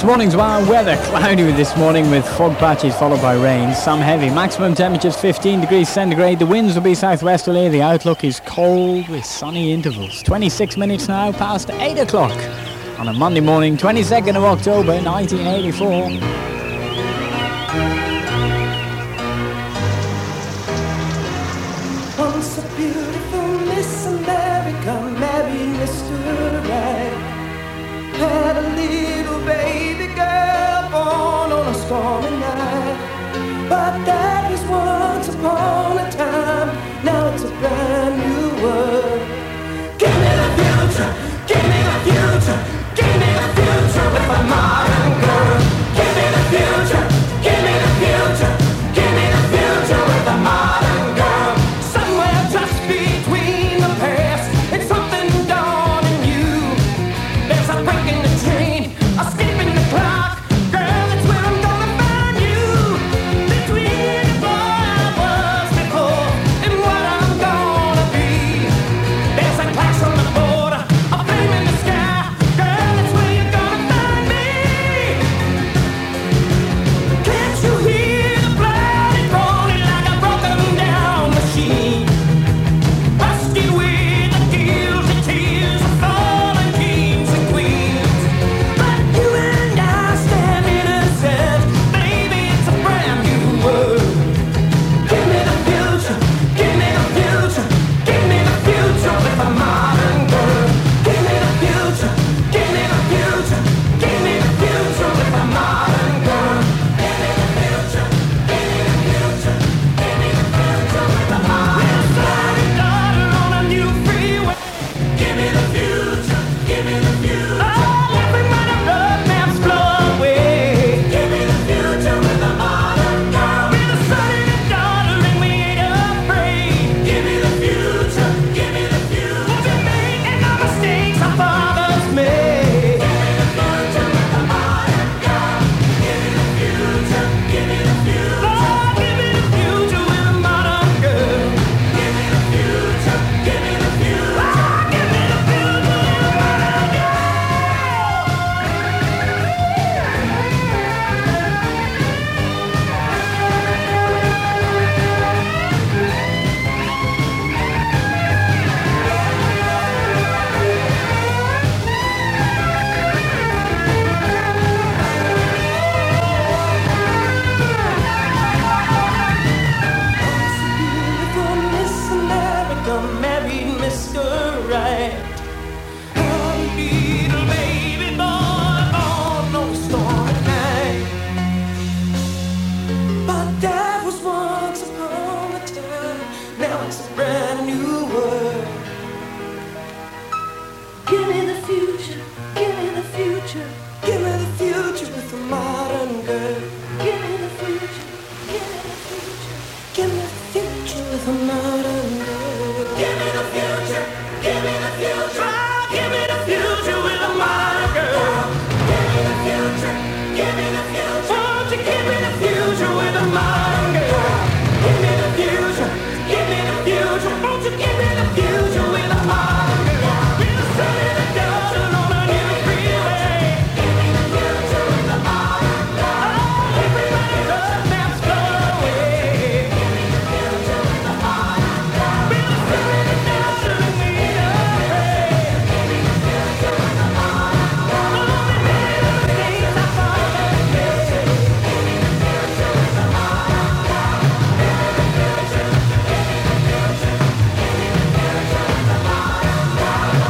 morning's wild weather. Cloudy this morning with fog patches followed by rain. Some heavy. Maximum temperatures 15 degrees centigrade. The winds will be southwesterly. The outlook is cold with sunny intervals. 26 minutes now past 8 o'clock on a Monday morning, 22nd of October 1984. Once a beautiful Miss America married Mr. Right. Had a little baby girl born on a stormy night. But that was once upon a time. Now it's a brand new world. Give me the future, give me the future, give me the future with a modern girl. Give me the future, give me the future, give me the future with a modern girl. Somewhere just between the past and something dawning new. There's a break in the train, a skip in the clock. Girl, that's where I'm gonna find you. Between the boy I was before and what I'm gonna be. There's a clash on the border, a flame in the sky. Girl, that's where you're gonna find me. Can't you hear the blood is rolling like a broken down machine? Rusty with the guilty tears of fallen kings and queens. But you and I stand innocent. Baby, it's a brand new world. Give me the future, give me the future, give me the future with a modern girl. Give me the future, give me the future, give me the future with a modern girl. Give me the future, give me the future, give me the future with a modern girl. We're sliding daughter on a new freeway. Give me the future, give me the future. Oh, every minute road maps blow away. Give me the future with a modern girl. We're the son and the daughter and we ain't afraid. Give me the future, give me the future. We'll be making no mistakes our fathers made. Give me the future with a modern girl. Give me the future, give me the future. Oh, give me the future with a modern girl. Give me the future, give me the future. Oh, give me the future with a modern girl. Beautiful Miss America married Mr. Right. Her little baby boy born on a stormy night. But that was once upon a time. Now it's a brand new world. Give me the future, give me the future, give me the future with a modern girl. Give me the future, give me the future, give me the future with a modern girl. Give me the future, give me the future, oh, give me the future with a modern girl. Give me the future, give me the future, won't you give me the future with a modern girl? Give me the future, give me the future, won't you give me the future with a modern girl? We're the son and the daughter on a new freeway. Give me the future with a modern girl. Oh, everybody road maps blow away. Give me the future with a modern girl. We're the son and the daughter and we ain't afraid. Give me the future with a modern girl. Oh, we made the mistakes our fathers made. Give me the future with a modern girl. Give me the future, give me the future, give me the future with a modern girl. Give me the future, give me the future, give me the future with a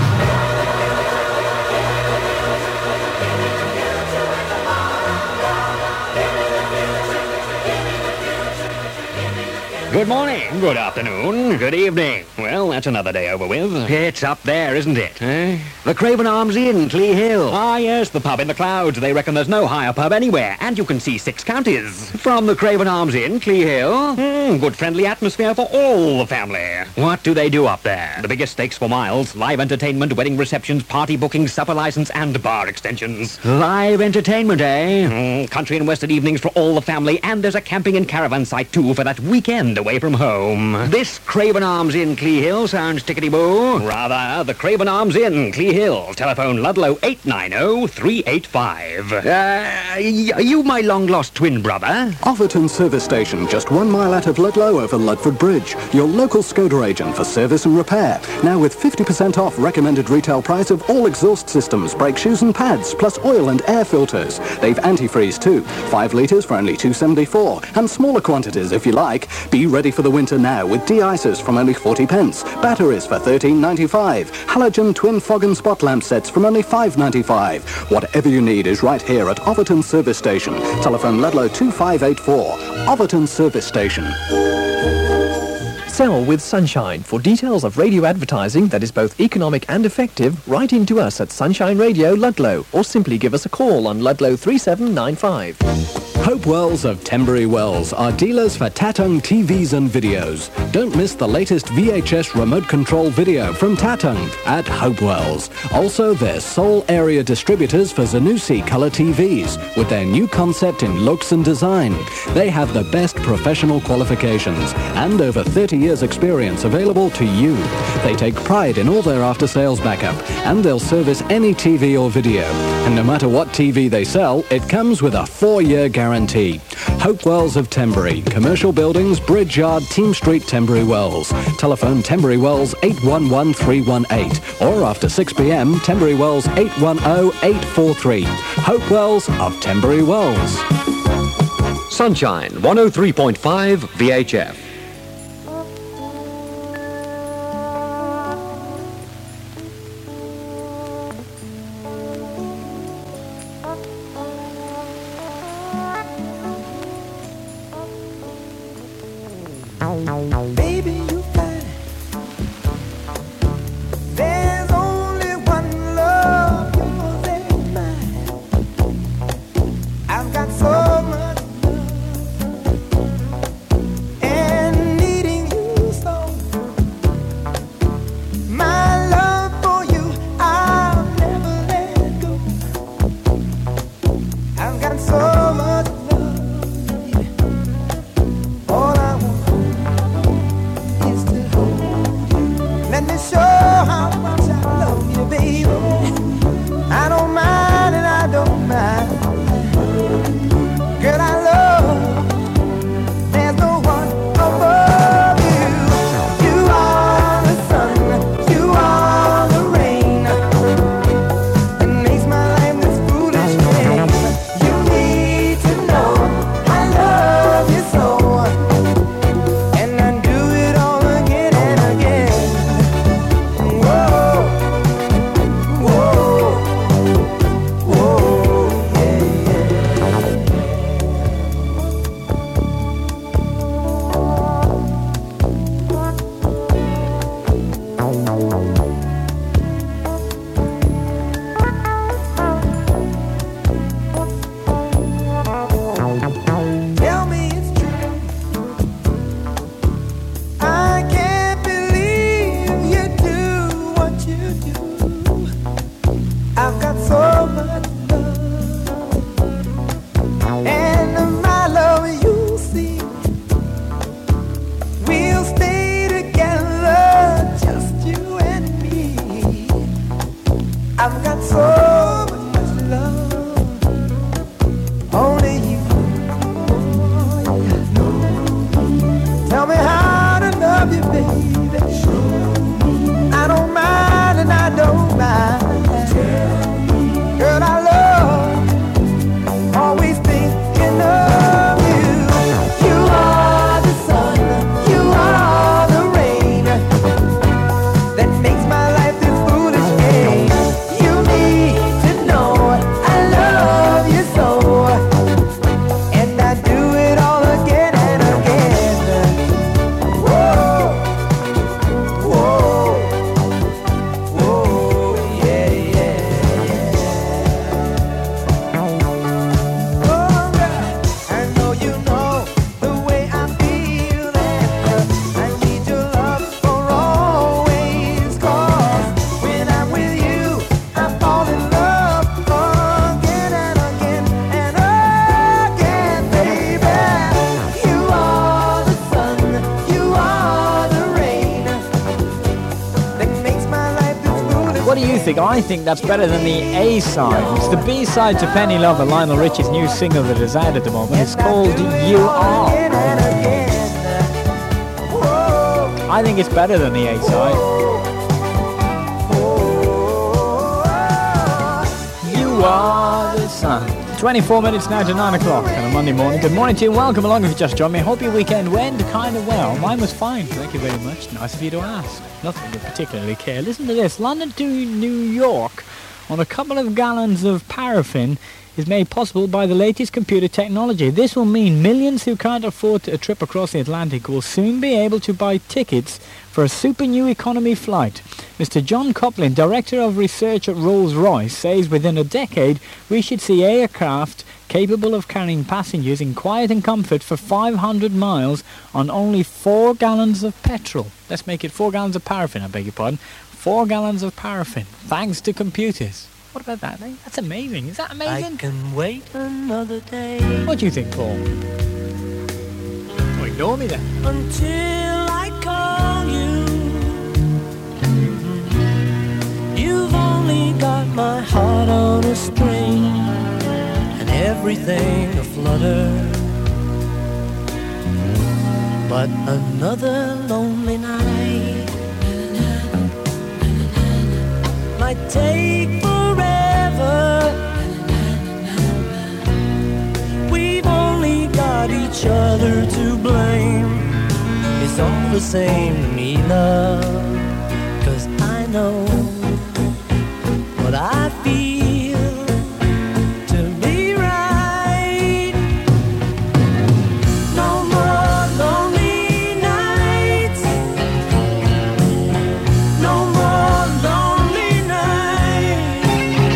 modern girl. Good morning, good afternoon, good evening. Well, that's another day over with. It's up there, isn't it? Eh? The Craven Arms Inn, Clee Hill. Ah, yes, the pub in the clouds. They reckon there's no higher pub anywhere, and you can see 6 counties. From the Craven Arms Inn, Clee Hill. Good friendly atmosphere for all the family. What do they do up there? The biggest stakes for miles, live entertainment, wedding receptions, party bookings, supper license, and bar extensions. Live entertainment, eh? Country and western evenings for all the family, and there's a camping and caravan site, too, for that weekend away from home. This Craven Arms Inn, Clee Hill, sounds tickety-boo. Rather, the Craven Arms Inn, Clee Hill. Telephone Ludlow 890-385. Are you my long-lost twin brother? Overton Service Station, just 1 mile out of Ludlow over Ludford Bridge. Your local Skoda agent for service and repair. Now with 50% off recommended retail price of all exhaust systems, brake shoes and pads, plus oil and air filters. They've antifreeze too. 5 litres for only $2.74. And smaller quantities if you like. Be ready for the winter now with de-icers from only 40 pence. Batteries for $13.95. Halogen twin fog and spot lamp sets from only $5.95. Whatever you need is right here at Overton Service Station. Telephone Ludlow 2584. Overton Service Station. Sell with Sunshine. For details of radio advertising that is both economic and effective, write in to us at Sunshine Radio Ludlow or simply give us a call on Ludlow 3795. Hope Wells of Tembury Wells are dealers for Tatung TVs and videos. Don't miss the latest VHS remote control video from Tatung at Hope Wells. Also, they're sole area distributors for Zanussi Color TVs with their new concept in looks and design. They have the best professional qualifications and over 30 years experience available to you. They take pride in all their after-sales backup and they'll service any TV or video. And no matter what TV they sell, it comes with a 4-year guarantee. Hope Wells of Tembury, Commercial Buildings, Bridge Yard, Team Street, Tembury Wells. Telephone Tembury Wells 811-318 or after 6 p.m. Tembury Wells 810-843. Hope Wells of Tembury Wells. Sunshine 103.5 VHF. Baby, you fine. There's only one love, yours and mine. I've got so much love and needing you so. My love for you, I'll never let go. I've got so much love, baby. All I want. Let me show how much I love you, baby. I don't mind and I don't mind. Girl, I love. There's no one above you. You are the sun, you are the rain. It makes my life this foolish thing. You need fantastic. I think that's better than the A-side. It's the B-side to Penny Lover, Lionel Richie's new single that is out at the moment. It's called You Are. I think it's better than the A-side. You are the sun. 24 minutes now to 9 o'clock on a Monday morning. Good morning to you. Welcome along if you just joined me. Hope your weekend went kind of well. Mine was fine. Thank you very much. Nice of you to ask. Nothing to particularly care. Listen to this. London to New York on a couple of gallons of paraffin is made possible by the latest computer technology. This will mean millions who can't afford a trip across the Atlantic will soon be able to buy tickets for a super new economy flight. Mr. John Coplin, Director of Research at Rolls-Royce, says within a decade we should see aircraft capable of carrying passengers in quiet and comfort for 500 miles on only 4 gallons of petrol. Let's make it 4 gallons of paraffin, I beg your pardon. 4 gallons of paraffin, thanks to computers. What about that? That's amazing. Is that amazing? I can wait another day. What do you think, Paul? Oh, ignore me then. Until I call you. You've only got my heart on a string and everything aflutter. But another lonely night might take forever. We've only got each other to blame. It's all the same to me, love, 'cause I know what I feel to be right. No more lonely nights. No more lonely nights.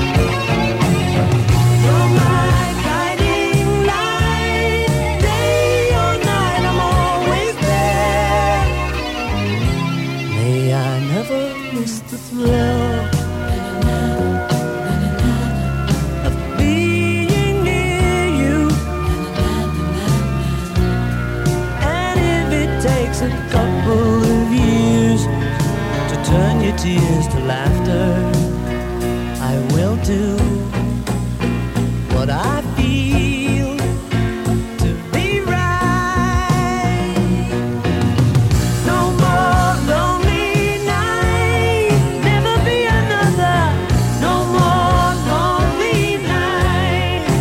You're my guiding light. Day or night, I'm always there. May I never miss the thrill of being near you. And if it takes a couple of years to turn your tears to laughter, I will do what I feel to be right. No more lonely nights, never be another. No more lonely nights.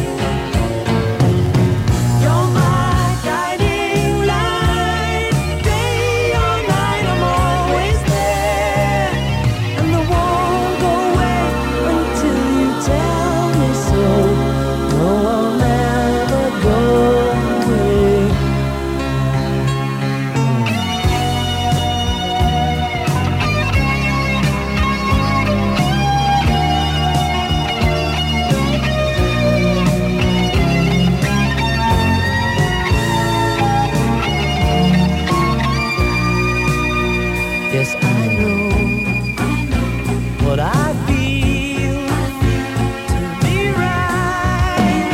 You're my guiding light. Day or night, I'm always there. And I won't go away until you tell me so. No, I'll never go away. 'Yes, I know what I feel to be right.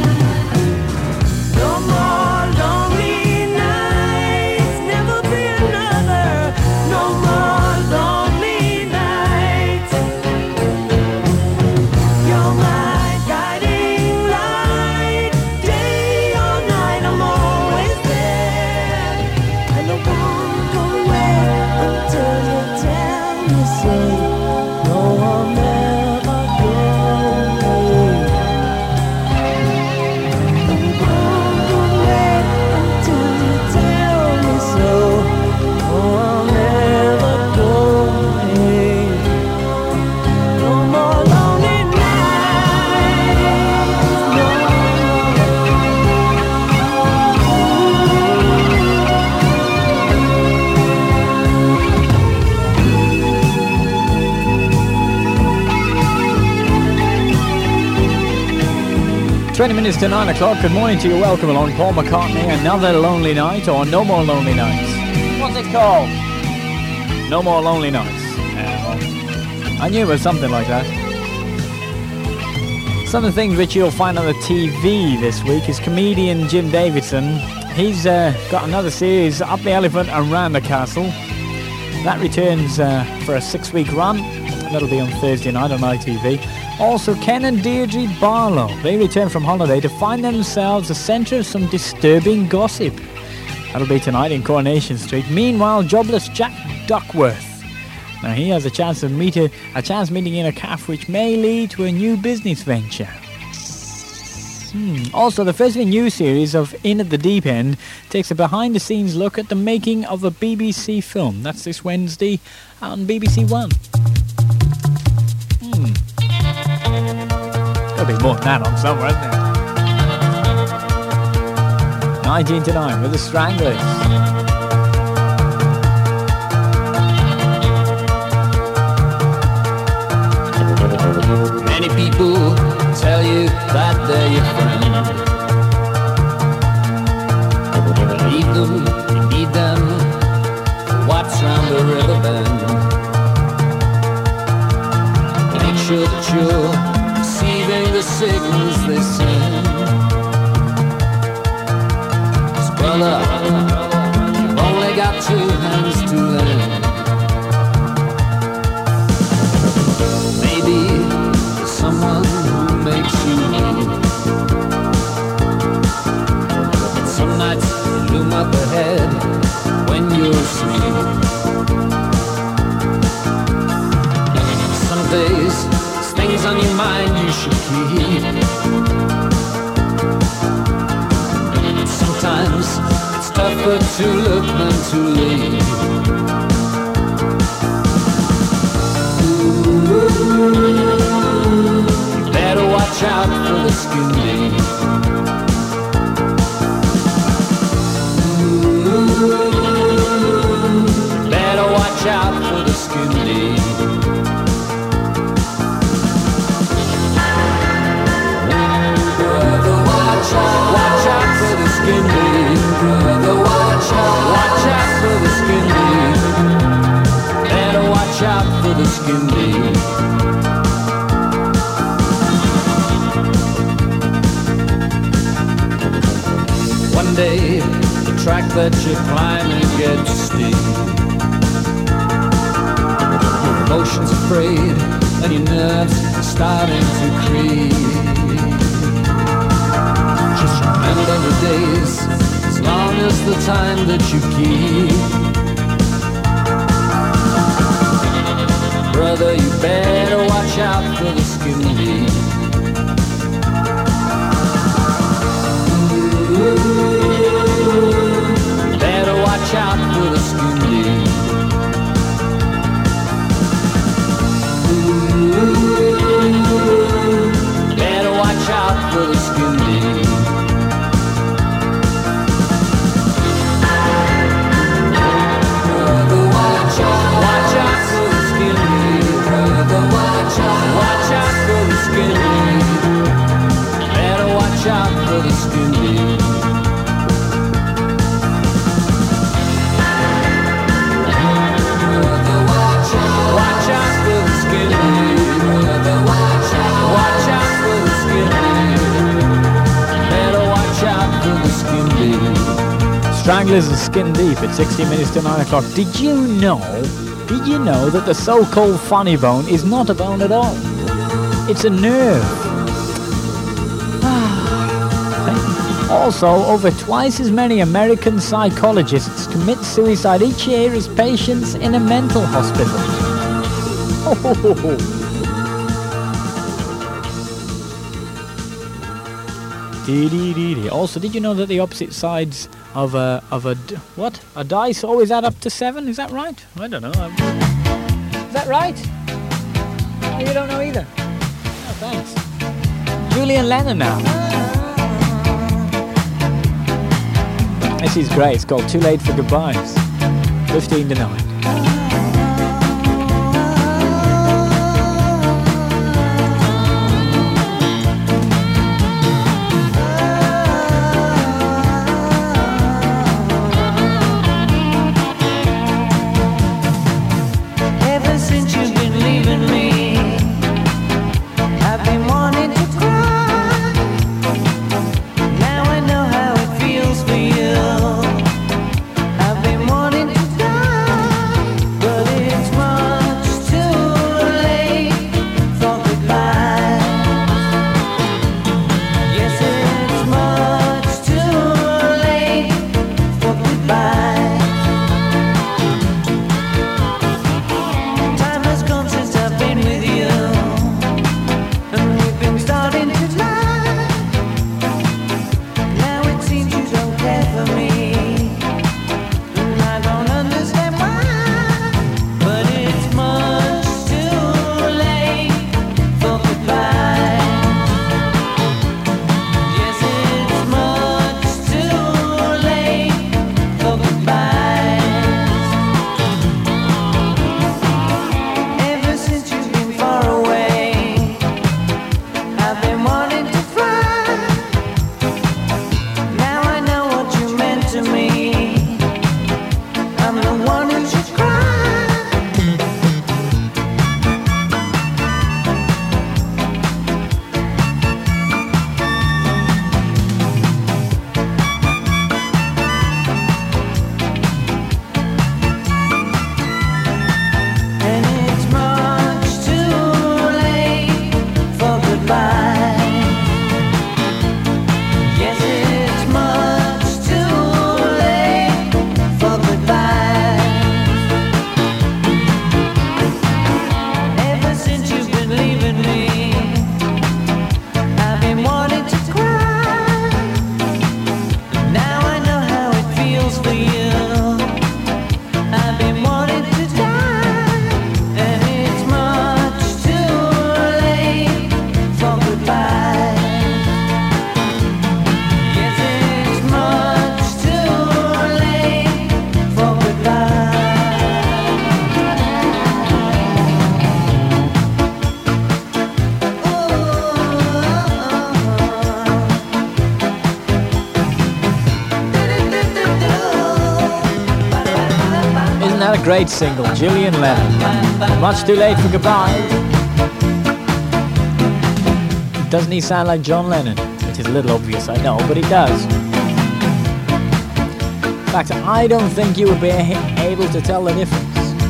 No more lonely nights, never be another. No more lonely nights. You're my guiding light. Day or night, I'm always there. And I won't go away until you tell me so. No, I'll never go away. I won't go away until you tell me so. No, I'll never go away. No more lonely nights. No. 20 minutes to 9 o'clock. Good morning to you. Welcome along. Paul McCartney, Another Lonely Night, or No More Lonely Nights. What's it called? No More Lonely Nights. I knew it was something like that. Some of the things which you'll find on the TV this week is comedian Jim Davidson. He's got another series, Up the Elephant and Round the Castle. That returns for a 6-week run. That'll be on Thursday night on ITV. Also, Ken and Deirdre Barlow. They return from holiday to find themselves the centre of some disturbing gossip. That'll be tonight in Coronation Street. Meanwhile, jobless Jack Duckworth. Now, he has a chance meeting in a cafe which may lead to a new business venture. Also, the first of a new series of In at the Deep End takes a behind-the-scenes look at the making of a BBC film. That's this Wednesday on BBC One. Gotta be more than that on somewhere, isn't there? 19 to 9 with the Stranglers. Many people tell you that they're your friend. Believe them, you need them. Watch round the river bend. Make sure that you're receiving the signals they send. 'Cause brother, you've only got 2 hands to lend. Maybe there's someone who makes you weep. Some nights loom up ahead when you're asleep. Some days there's things on your mind you should keep. Sometimes it's tougher to look than to leave. You better watch out for the skin deep. Better watch out for the skin deep. Brother, watch out for the skin deep. Brother, watch out for the skin deep. Better watch out for the skin deep. One day, the track that you're climbing gets steep. Your emotions afraid, and your nerves are starting to creep. Just remember the days, as long as the time that you keep. Brother, you better watch out for the skin deep. Better watch out for the skin deep. Better watch out for the skin deep. Brother, watch out for the skin deep. Brother, watch out for the skin deep. Better watch out for the skin deep. Watch out for the skin deep. Watch out for the skin deep. Better watch out for the skin deep. Stranglers and Skin Deep at 16 minutes to 9 o'clock. Did you know that the so-called funny bone is not a bone at all? It's a nerve. Also, over twice as many American psychologists commit suicide each year as patients in a mental hospital. Also, did you know that the opposite sides of a dice always add up to 7? Is that right? I don't know. Is that right? Oh, you don't know either. Oh, thanks. Julian Lennon now. This is great. It's called Too Late for Goodbyes. 15 to 9. Ever since you've been leaving me, I've been wanting to cry. Now I know how it feels for you. I've been wanting to die. Another great single, Julian Lennon. Much too late for goodbye. Doesn't he sound like John Lennon? Which is a little obvious, I know, but he does. In fact, I don't think you would be able to tell the difference.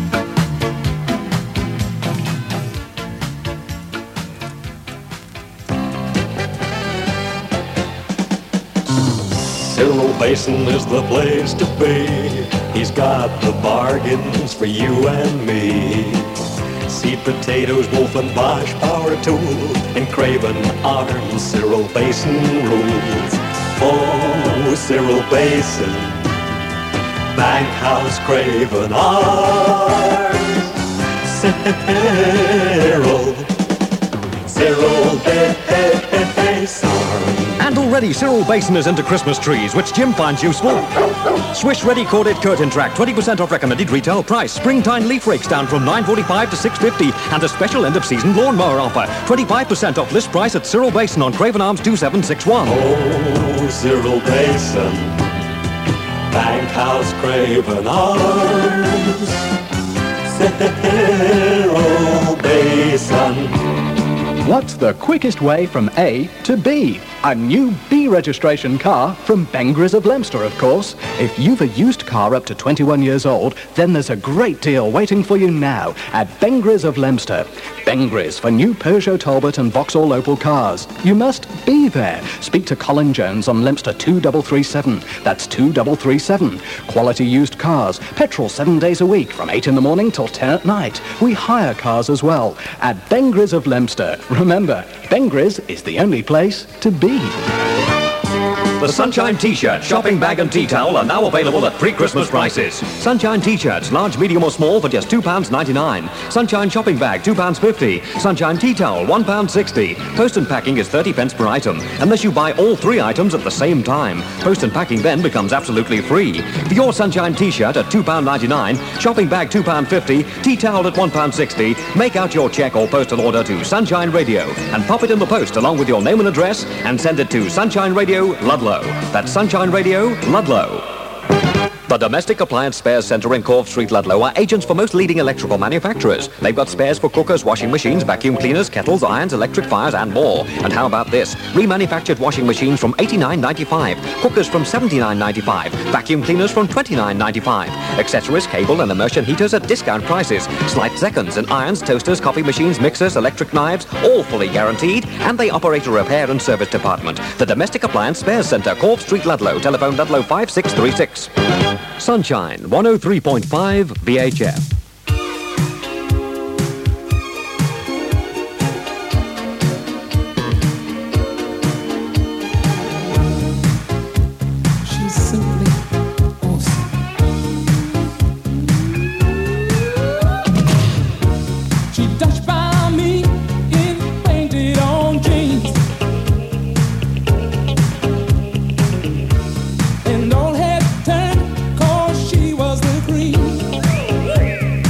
Cyril Basin is the place to be. He's got the bargains for you and me. Seed potatoes, Wolf and Bosch power tool, and Craven Arms, Cyril Basin rules. Oh, Cyril Basin, Bankhouse, Craven Arms, Cyril Basin. And already Cyril Basin is into Christmas trees, which Jim finds useful. Swish Ready Corded Curtain Track, 20% off recommended retail price. Springtime leaf rakes down from $9.45 to $6.50. And a special end-of-season lawnmower offer. 25% off list price at Cyril Basin on Craven Arms 2761. Oh, Cyril Basin, Bankhouse, Craven Arms, Cyril Basin. What's the quickest way from A to B? A new B registration car from Bengris of Leominster, of course. If you've a used car up to 21 years old, then there's a great deal waiting for you now at Bengris of Leominster. Bengris for new Peugeot, Talbot and Vauxhall Opel cars. You must be there. Speak to Colin Jones on Leominster 2337. That's 2337. Quality used cars. Petrol 7 days a week from 8 in the morning till 10 at night. We hire cars as well at Bengris of Leominster. Remember, Bengris is the only place to be. The Sunshine T-shirt, shopping bag and tea towel are now available at pre-Christmas prices. Sunshine T-shirts, large, medium or small for just £2.99. Sunshine shopping bag, £2.50. Sunshine tea towel, £1.60. Post and packing is 30 pence per item, unless you buy all 3 items at the same time. Post and packing then becomes absolutely free. For your Sunshine T-shirt at £2.99, shopping bag £2.50, tea towel at £1.60, make out your cheque or postal order to Sunshine Radio and pop it in the post along with your name and address and send it to Sunshine Radio, Ludlow. That's Sunshine Radio, Ludlow. The Domestic Appliance Spares Centre in Corve Street, Ludlow are agents for most leading electrical manufacturers. They've got spares for cookers, washing machines, vacuum cleaners, kettles, irons, electric fires and more. And how about this? Remanufactured washing machines from $89.95, cookers from $79.95, vacuum cleaners from $29.95, accessories, cable and immersion heaters at discount prices, slight seconds and irons, toasters, coffee machines, mixers, electric knives, all fully guaranteed, and they operate a repair and service department. The Domestic Appliance Spares Centre, Corve Street, Ludlow, telephone Ludlow 5636. Sunshine 103.5 VHF. She's simply awesome. She touched by me in painted on jeans and all had turned 'cause she was the cream.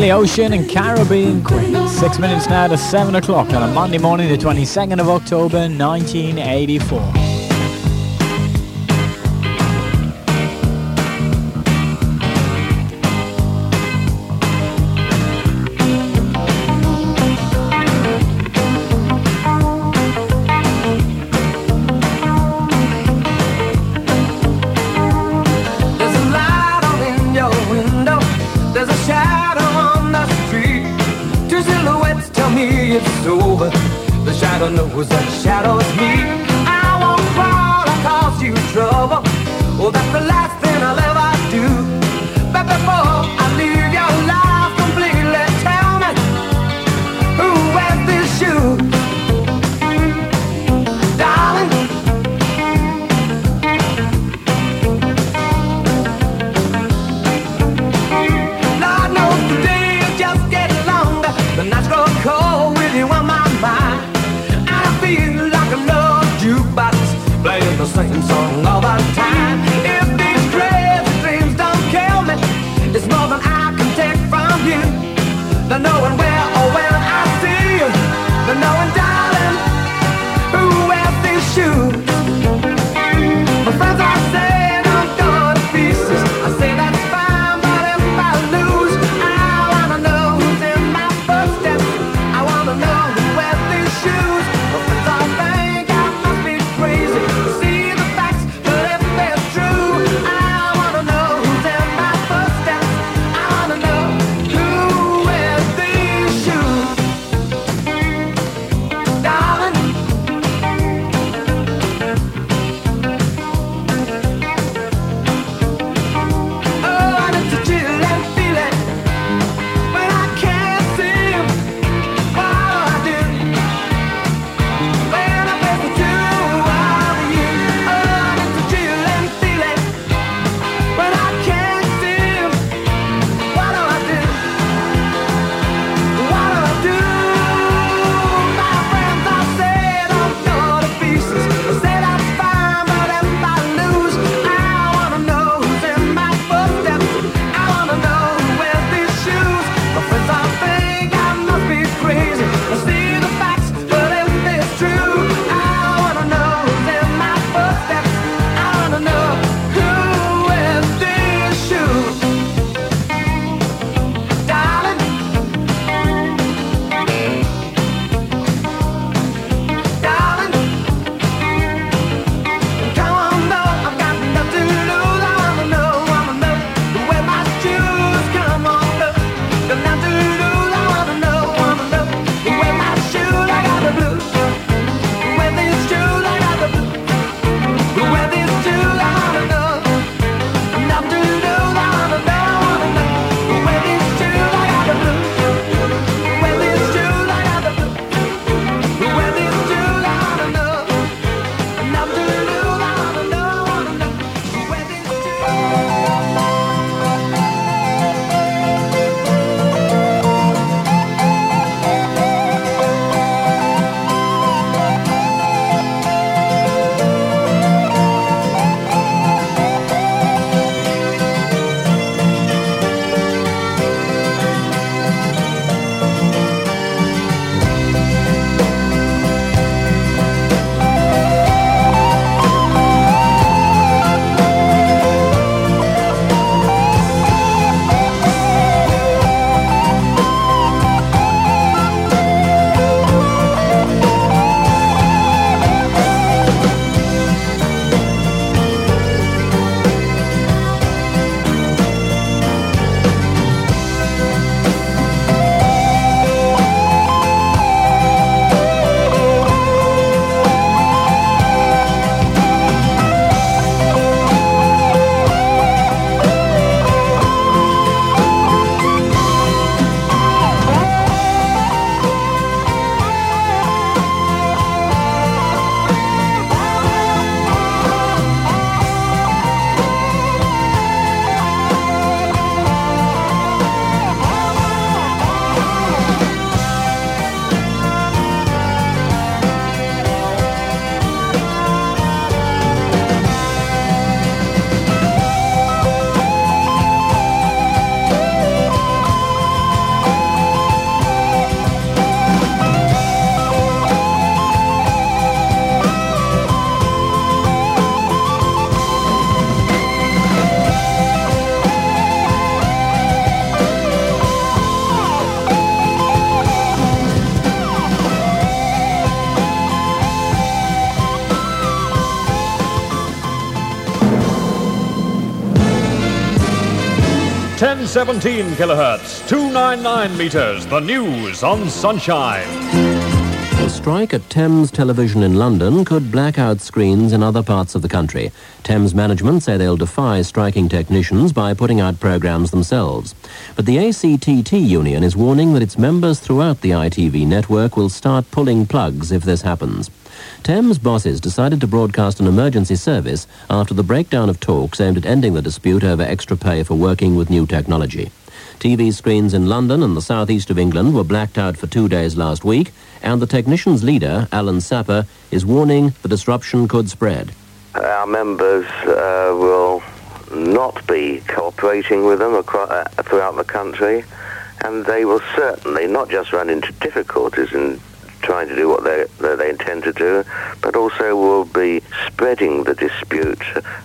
the Ocean and Caribbean Queen. 6 minutes now to 7 o'clock on a Monday morning, the 22nd of October, 1984. There's a light on in your window. There's a shadow on the street. Two silhouettes tell me it's over. The shadow knows that shadow is me. I won't crawl or cause you trouble. Oh, that's the last thing I'll ever do. But before I leave your life completely, tell me who wears these shoes, darling. Lord knows the days just get longer. The nights grow cold with you on my mind. I feel like another jukebox playing the same song all the time. If these crazy dreams don't kill me, it's more than I can take from you. The knowing where or when I see you, the knowing, darling, who wears these shoes. My friends are saying I'm going to pieces. I say that's fine, but if I lose, I wanna know who's in my footsteps. I wanna know who wears these shoes. My friends all think I must be crazy to see the facts, but if they're true, I wanna know who's in my footsteps. I wanna know who wears these shoes. 1017 kilohertz, 299 meters. The news on Sunshine. A strike at Thames Television in London could black out screens in other parts of the country. Thames management say they'll defy striking technicians by putting out programmes themselves. But the ACTT union is warning that its members throughout the ITV network will start pulling plugs if this happens. Thames bosses decided to broadcast an emergency service after the breakdown of talks aimed at ending the dispute over extra pay for working with new technology. TV screens in London and the southeast of England were blacked out for 2 days last week, and the technicians' leader, Alan Sapper, is warning the disruption could spread. Our members will not be cooperating with them throughout the country, and they will certainly not just run into difficulties in trying to do what they intend to do, but also will be spreading the dispute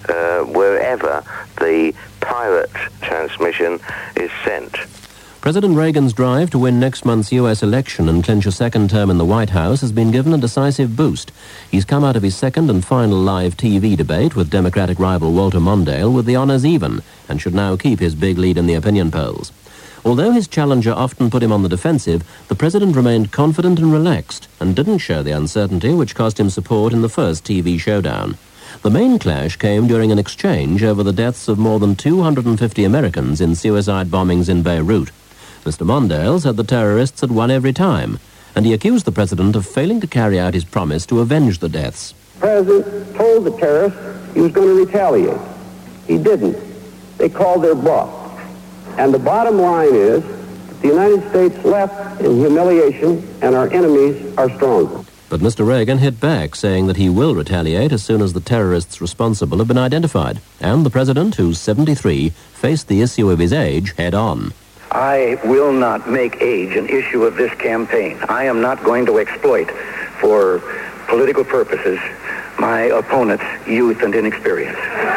wherever the pirate transmission is sent. President Reagan's drive to win next month's U.S. election and clinch a second term in the White House has been given a decisive boost. He's come out of his second and final live TV debate with Democratic rival Walter Mondale with the honours even, and should now keep his big lead in the opinion polls. Although his challenger often put him on the defensive, the president remained confident and relaxed and didn't show the uncertainty which cost him support in the first TV showdown. The main clash came during an exchange over the deaths of more than 250 Americans in suicide bombings in Beirut. Mr. Mondale said the terrorists had won every time, and he accused the president of failing to carry out his promise to avenge the deaths. The president told the terrorists he was going to retaliate. He didn't. They called their bluff. And the bottom line is that the United States left in humiliation and our enemies are stronger. But Mr. Reagan hit back, saying that he will retaliate as soon as the terrorists responsible have been identified. And the president, who's 73, faced the issue of his age head on. I will not make age an issue of this campaign. I am not going to exploit for political purposes my opponent's youth and inexperience.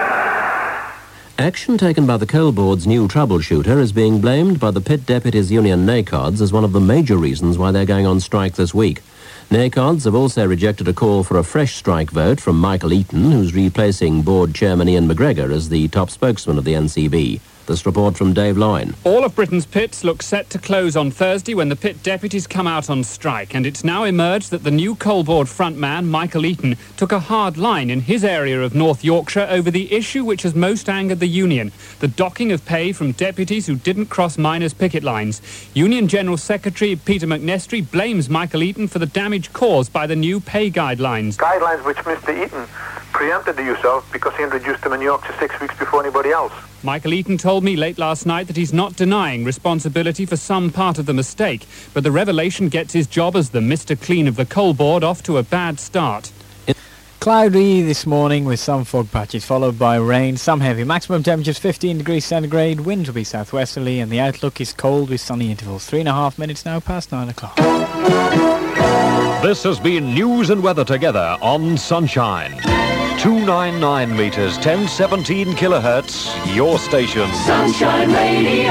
Action taken by the Coal Board's new troubleshooter is being blamed by the pit deputies union NACODS as one of the major reasons why they're going on strike this week. NACODS have also rejected a call for a fresh strike vote from Michael Eaton, who's replacing board chairman Ian McGregor as the top spokesman of the NCB. This report from Dave Loyne. All of Britain's pits look set to close on Thursday when the pit deputies come out on strike, and it's now emerged that the new Coal Board frontman, Michael Eaton, took a hard line in his area of North Yorkshire over the issue which has most angered the union, the docking of pay from deputies who didn't cross miners' picket lines. Union General Secretary Peter McNestry blames Michael Eaton for the damage caused by the new pay guidelines. Guidelines which Mr. Eaton preempted the use of because he introduced them in New York 6 weeks before anybody else. Michael Eaton told me late last night that he's not denying responsibility for some part of the mistake, but the revelation gets his job as the Mr. Clean of the Coal Board off to a bad start. Cloudy this morning with some fog patches followed by rain, some heavy. Maximum temperatures 15 degrees centigrade, winds will be southwesterly and the outlook is cold with sunny intervals. 3.5 minutes now past 9 o'clock. This has been news and weather together on Sunshine. 299 meters, 1017 kilohertz, your station. Sunshine Radio.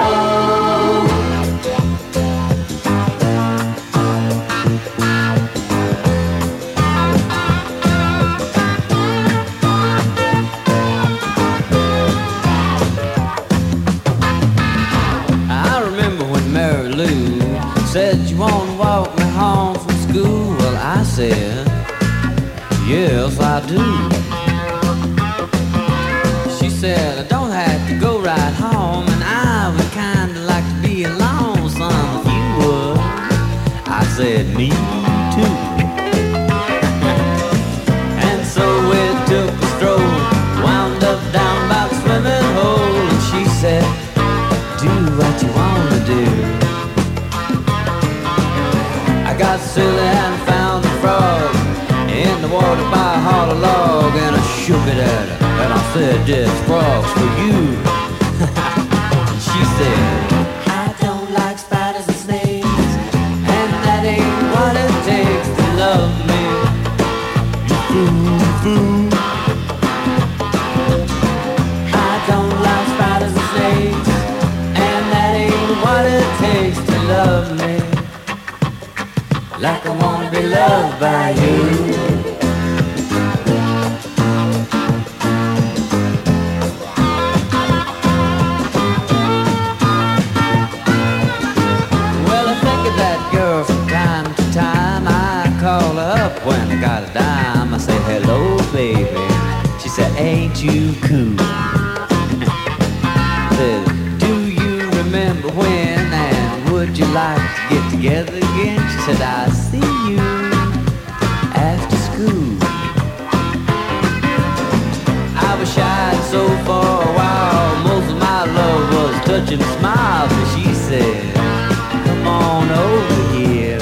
I remember when Mary Lou said you want to walk me home from school. Well, I said, yes, I do. She said, I don't have to go right home, and I would kinda like to be alone, son, if you would. I said, me too. And so we took a stroll, wound up down by the swimming hole, and she said, do what you wanna do. I got silly and found the frog in the water by a hollow log, and I shook it at her, and I said, this frog's for you. And she said, I don't like spiders and snakes, and that ain't what it takes to love me. You fool, fool. I don't like spiders and snakes, and that ain't what it takes to love me. Like I wanna be loved by you. time to time I call her up when I got a dime. I say, hello, baby. She said, ain't you cool? Said, do you remember when and would you like to get together again? She said, I'll see you after school. I was shy and so for a while. Most of my love was touching smiles. And she said, come on over here.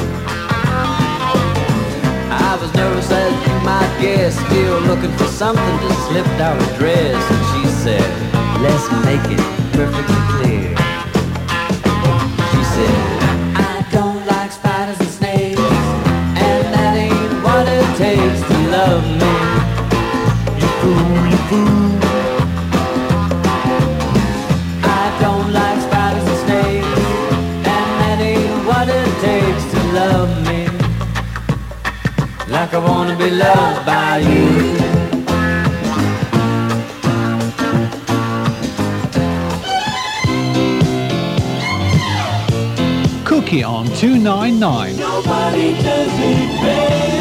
I was nervous as you might guess, still looking for something to slip down her dress. And she said, let's make it perfectly clear. She said, I don't like spiders and snakes, and that ain't what it takes to love me. You fool, you fool. I don't like spiders and snakes, and that ain't what it takes to love me. Like I wanna be loved by you. Cookie on 299. Nobody does it better.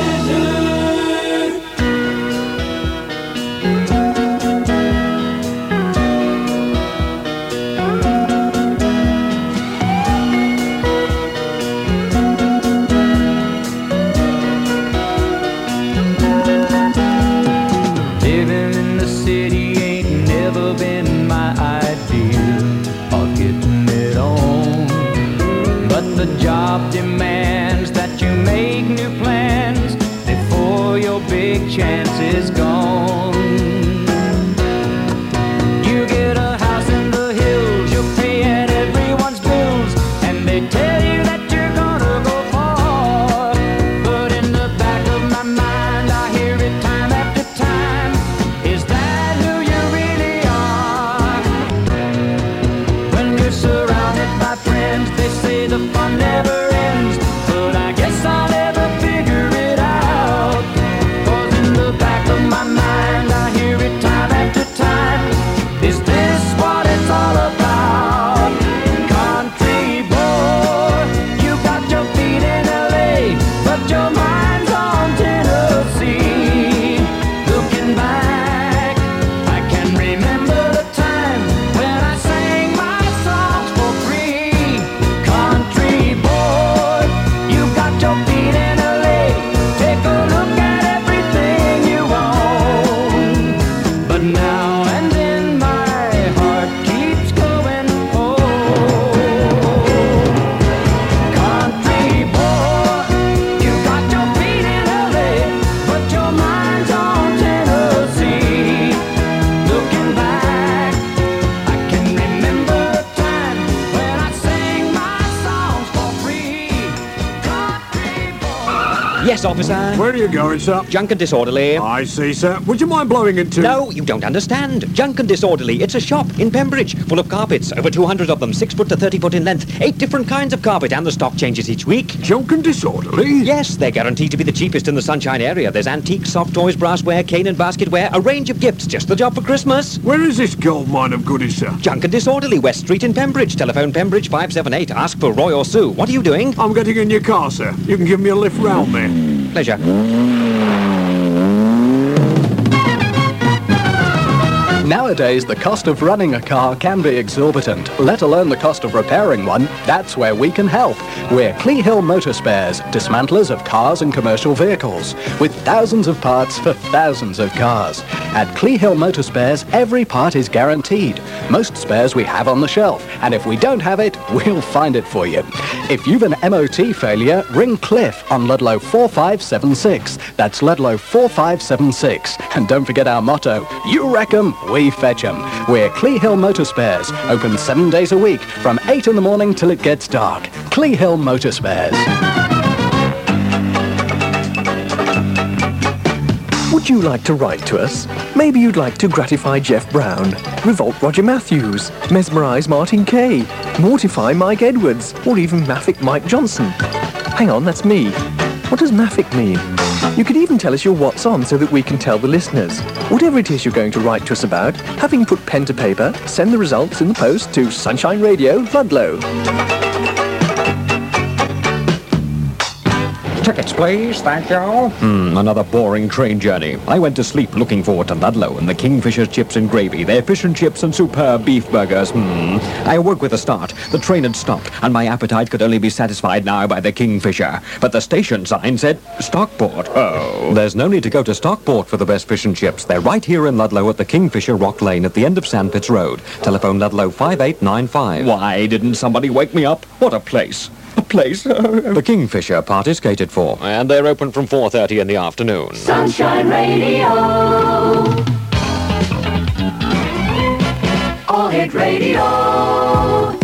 Living in the city ain't never been my ideal of getting it on. But the job demands that you make new plans before your big chance is gone. You get a house in the hills, you're paying everyone's bills, and they tell you that you're gonna go far. But in the back of my mind, I hear it time after time. Is that who you really are? When you're surrounded by friends, they say the fun never ends, but I guess I'll never figure it out. 'Cause in the back of my mind, I hear it time after time. Is this what it's all about? Country boy, you got your feet in LA, but your mind's on Tennessee. Looking back, I can remember the time when I sang my songs for free. Country boy, you got your feet in LA. Take a look at everything you own. But now and then my heart keeps going home. Country boy, you got your feet in LA, but your mind's on Tennessee. Looking back, I can remember the time when I sang my songs for free. Yes, officer. Where are you going, sir? Junk and Disorderly. I see, sir. Would you mind blowing into... No, you don't understand. Junk and Disorderly. It's a shop in Pembridge full of carpets. Over 200 of them, 6 foot to 30 foot in length. 8 different kinds of carpet, and the stock changes each week. Junk and Disorderly? Yes, they're guaranteed to be the cheapest in the Sunshine area. There's antiques, soft toys, brassware, cane and basketware, a range of gifts. Just the job for Christmas. Where is this gold mine of goodies, sir? Junk and Disorderly, West Street in Pembridge. Telephone Pembridge 578. Ask for Roy or Sue. What are you doing? I'm getting in your car, sir. You can give me a lift round there. Pleasure. Nowadays, the cost of running a car can be exorbitant, let alone the cost of repairing one. That's where we can help. We're Clee Hill Motor Spares, dismantlers of cars and commercial vehicles, with thousands of parts for thousands of cars. At Clee Hill Motor Spares, every part is guaranteed. Most spares we have on the shelf, and if we don't have it, we'll find it for you. If you've an MOT failure, ring Cliff on Ludlow 4576. That's Ludlow 4576. And don't forget our motto, you wreck 'em, we fetch 'em. We're Clee Hill Motor Spares, open 7 days a week, from 8 in the morning till it gets dark. Clee Hill Motor Spares. Would you like to write to us? Maybe you'd like to gratify Jeff Brown, revolt Roger Matthews, mesmerise Martin Kay, mortify Mike Edwards, or even Maffick Mike Johnson. Hang on, that's me. What does Maffick mean? You could even tell us your what's on so that we can tell the listeners. Whatever it is you're going to write to us about, having put pen to paper, send the results in the post to Sunshine Radio, Ludlow. Tickets, please. Thank you. Another boring train journey. I went to sleep looking forward to Ludlow and the Kingfisher chips and gravy, their fish and chips and superb beef burgers. I awoke with a start. The train had stopped, and my appetite could only be satisfied now by the Kingfisher. But the station sign said Stockport. Oh. There's no need to go to Stockport for the best fish and chips. They're right here in Ludlow at the Kingfisher Rock Lane at the end of Sandpits Road. Telephone Ludlow 5895. Why didn't somebody wake me up? What a place. A place. The Kingfisher party's catered for. And they're open from 4:30 in the afternoon. Sunshine Radio. All Hit Radio.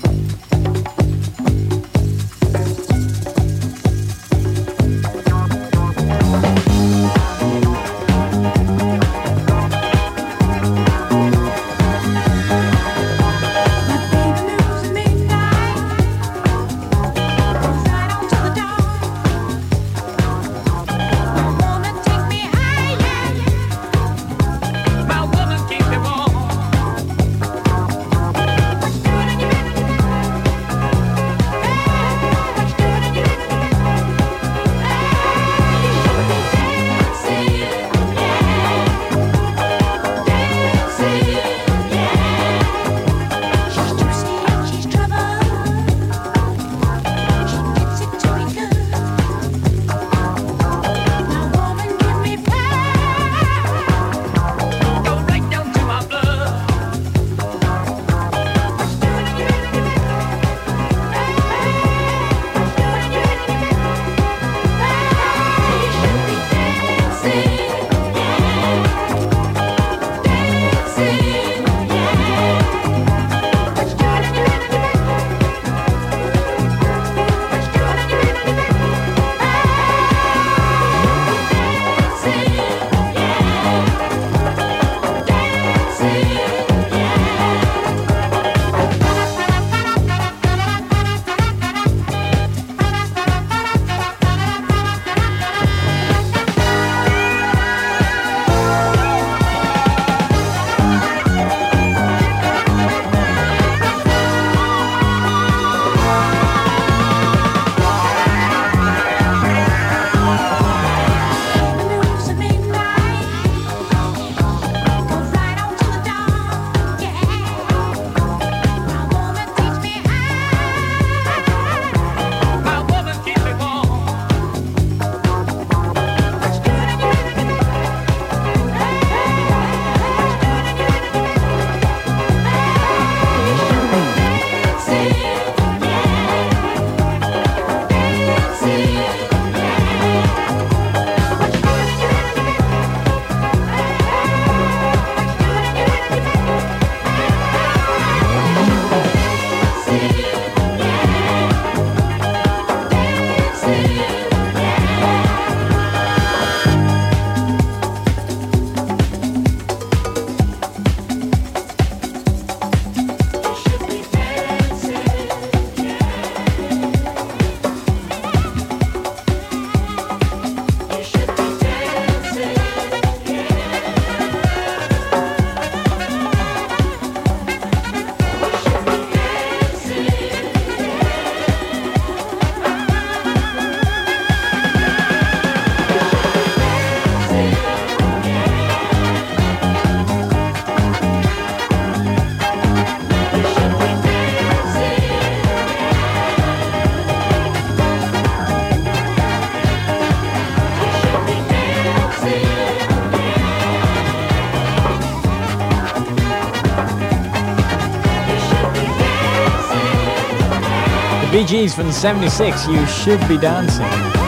Bee Gees from 76, You Should Be Dancing.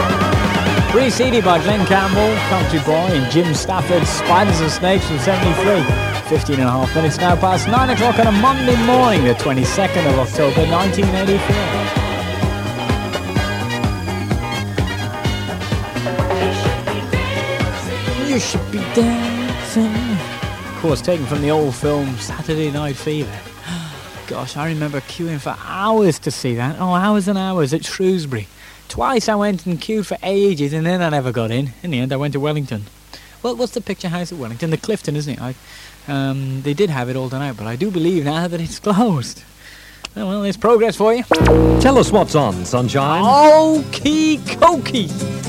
Preceded by Glenn Campbell, Country Boy, and Jim Stafford, Spiders and Snakes from 73. 15 and a half minutes now past 9 o'clock on a Monday morning, the 22nd of October, 1984. You should be dancing. Of course, taken from the old film Saturday Night Fever. Gosh, I remember queuing for hours to see that. Oh, hours and hours at Shrewsbury. Twice I went and queued for ages, and then I never got in. In the end, I went to Wellington. Well, what's the picture house at Wellington? The Clifton, isn't it? They did have it all done out, but I do believe now that it's closed. Well, there's progress for you. Tell us what's on, Sunshine. Okie dokie.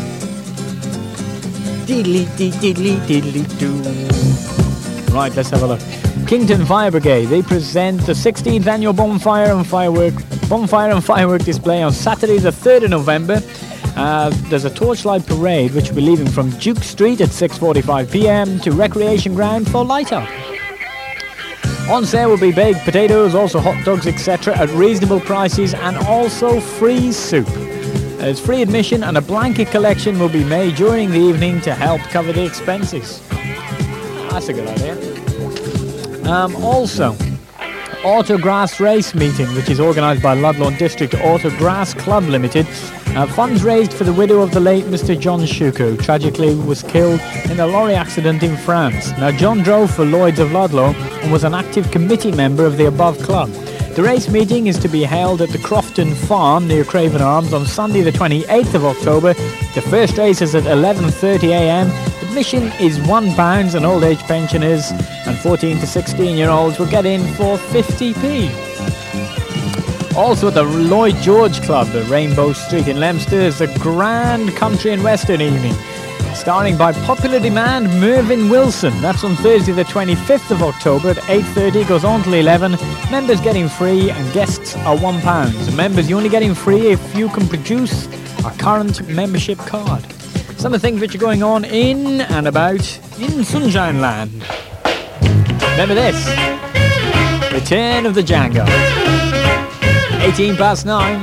Diddly diddly diddly doo. Right, let's have a look. Kington Fire Brigade, they present the 16th annual bonfire and firework display on Saturday the 3rd of November. There's a torchlight parade which will be leaving from Duke Street at 6:45 p.m. to Recreation Ground for light up. On sale will be baked potatoes, also hot dogs, etc. at reasonable prices, and also free soup. There's free admission and a blanket collection will be made during the evening to help cover the expenses. That's a good idea. Also, Autograss Race Meeting, which is organised by Ludlow District Autograss Club Limited. Funds raised for the widow of the late Mr. John Shuko, who tragically was killed in a lorry accident in France. Now, John drove for Lloyds of Ludlow and was an active committee member of the above club. The race meeting is to be held at the Crofton Farm near Craven Arms on Sunday the 28th of October. The first race is at 11:30 a.m. Admission is £1 and old age pensioners and 14 to 16-year-olds will get in for 50p. Also at the Lloyd George Club at Rainbow Street in Leominster is a grand country and western evening, starring by popular demand Mervyn Wilson. That's on Thursday the 25th of October at 8:30, goes on till 11. Members getting free and guests are £1. So members, you're only getting free if you can produce a current membership card. Some of the things which are going on in and about in Sunshine Land. Remember this, Return of the Django. 9:18.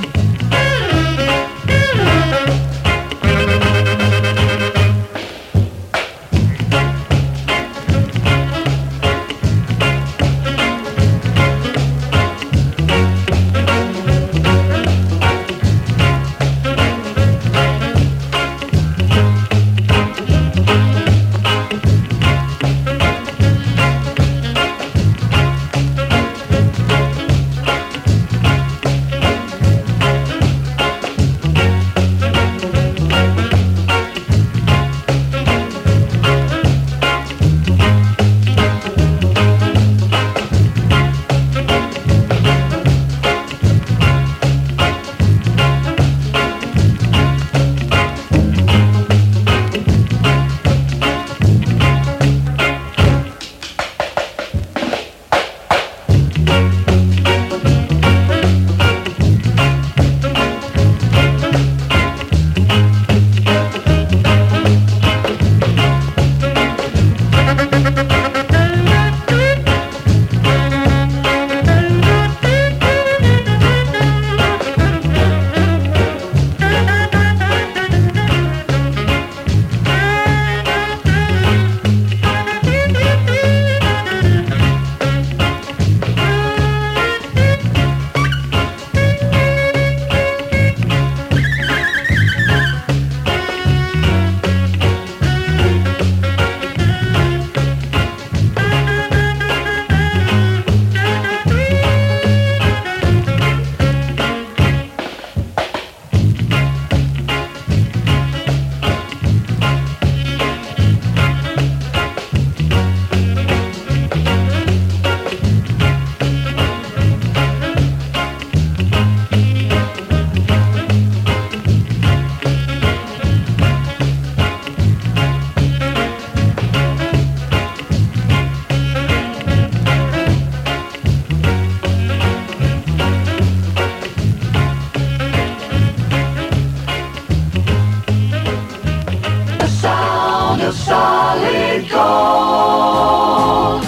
solid gold.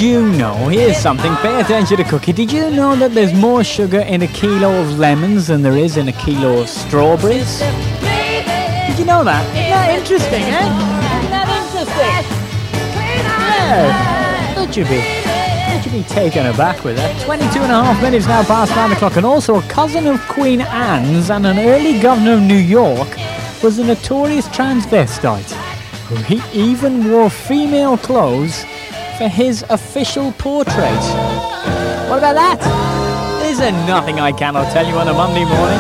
you know, here's something, pay attention to Cookie, did you know that there's more sugar in a kilo of lemons than there is in a kilo of strawberries? Did you know that? Isn't that interesting, eh? Isn't that interesting? Yeah. Thought you'd be taken aback with that. 22 and a half minutes now past 9 o'clock, and also a cousin of Queen Anne's and an early governor of New York was a notorious transvestite who he even wore female clothes for his official portrait. What about that? Is there nothing I cannot tell you on a Monday morning?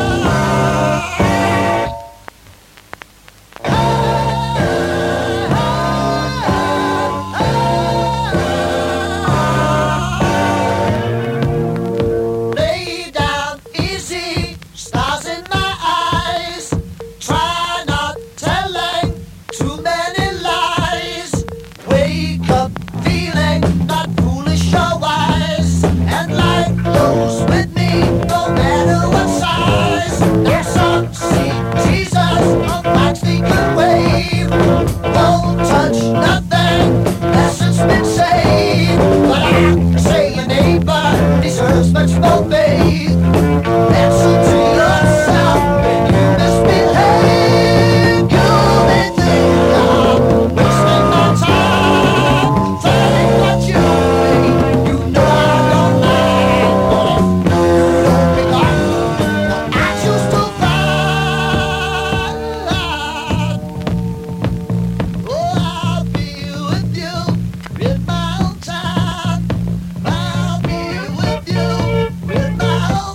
Lay down easy, stars in my eyes. Try not telling too many lies. Wake up feeling not foolish or wise. And life goes with me no matter what size. Now some see Jesus on my sneaking wave. Won't touch nothing, lessons been saved. But I say your neighbor deserves much more faith. Answer to yourself when you misbehave. You'll be thinking I'm wasting my time, trying what you hate. You know I don't mind, but if you don't pick up, I choose to find. Oh, I'll be with you in my own time. I'll be with you in my own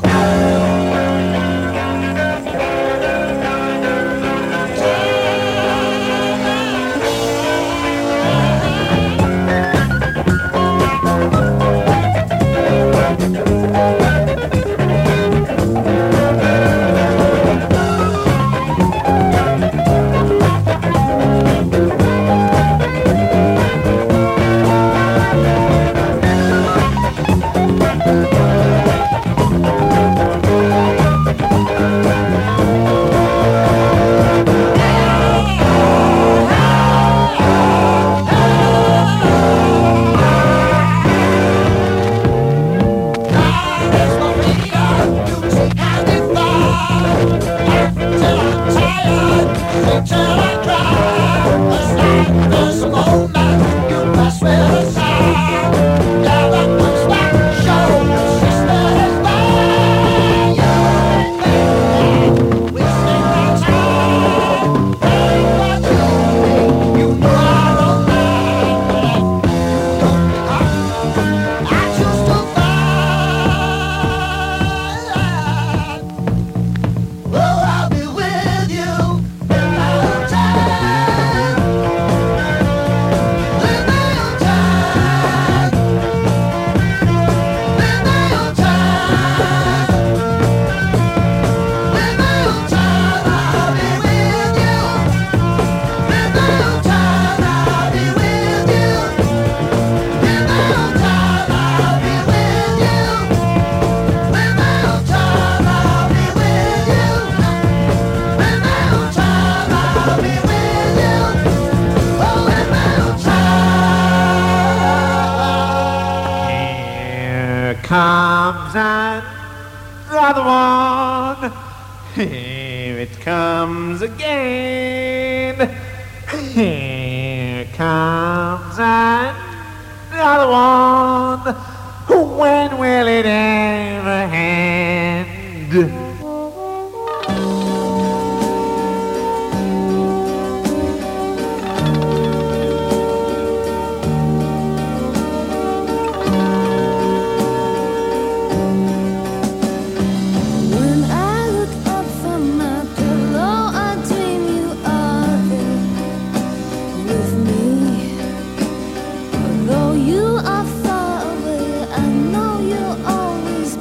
comes another one. Here it comes again. Here comes another one. When will it ever end? When I look up from my pillow, I dream you are there with me. Though you are far away, I know you'll always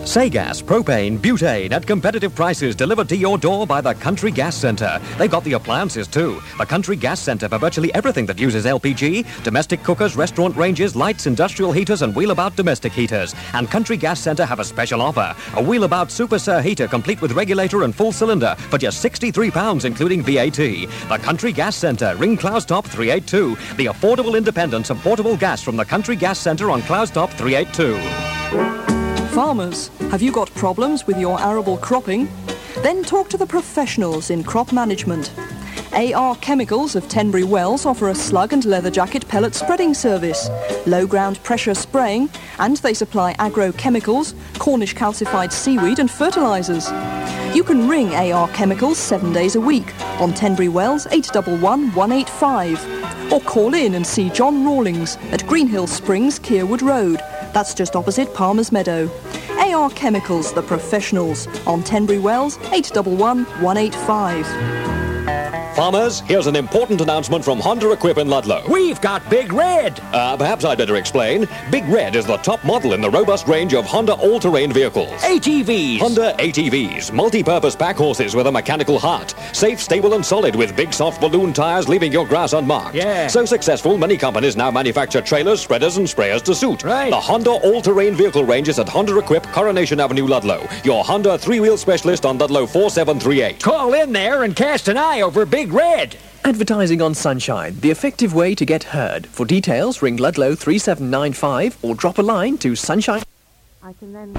Say gas, propane, butane at competitive prices delivered to your door by the Country Gas Centre. They've got the appliances too. The Country Gas Centre for virtually everything that uses LPG, domestic cookers, restaurant ranges, lights, industrial heaters and wheelabout domestic heaters. And Country Gas Centre have a special offer. A wheelabout Super Sir heater complete with regulator and full cylinder for just £63 including VAT. The Country Gas Centre, Ring Cloudstop 382. The affordable independence of portable gas from the Country Gas Centre on Cloudstop 382. Farmers, have you got problems with your arable cropping? Then talk to the professionals in crop management. AR Chemicals of Tenbury Wells offer a slug and leather jacket pellet spreading service, low ground pressure spraying, and they supply agrochemicals, Cornish calcified seaweed and fertilisers. You can ring AR Chemicals 7 days a week on Tenbury Wells 811 185 or call in and see John Rawlings at Greenhill Springs, Kearwood Road. That's just opposite Palmer's Meadow. AR Chemicals, the professionals, on Tenbury Wells 811 185. Farmers, here's an important announcement from Honda Equip in Ludlow. We've got Big Red. Perhaps I'd better explain. Big Red is the top model in the robust range of Honda all-terrain vehicles. ATVs. Honda ATVs, multi-purpose pack horses with a mechanical heart. Safe, stable and solid with big soft balloon tires leaving your grass unmarked. Yeah. So successful, many companies now manufacture trailers, spreaders and sprayers to suit. Right. The Honda all-terrain vehicle range is at Honda Equip, Coronation Avenue, Ludlow. Your Honda three-wheel specialist on Ludlow 4738. Call in there and cast an eye over Big Red. Advertising on Sunshine, the effective way to get heard. For details, ring Ludlow 3795 or drop a line to Sunshine. I can then...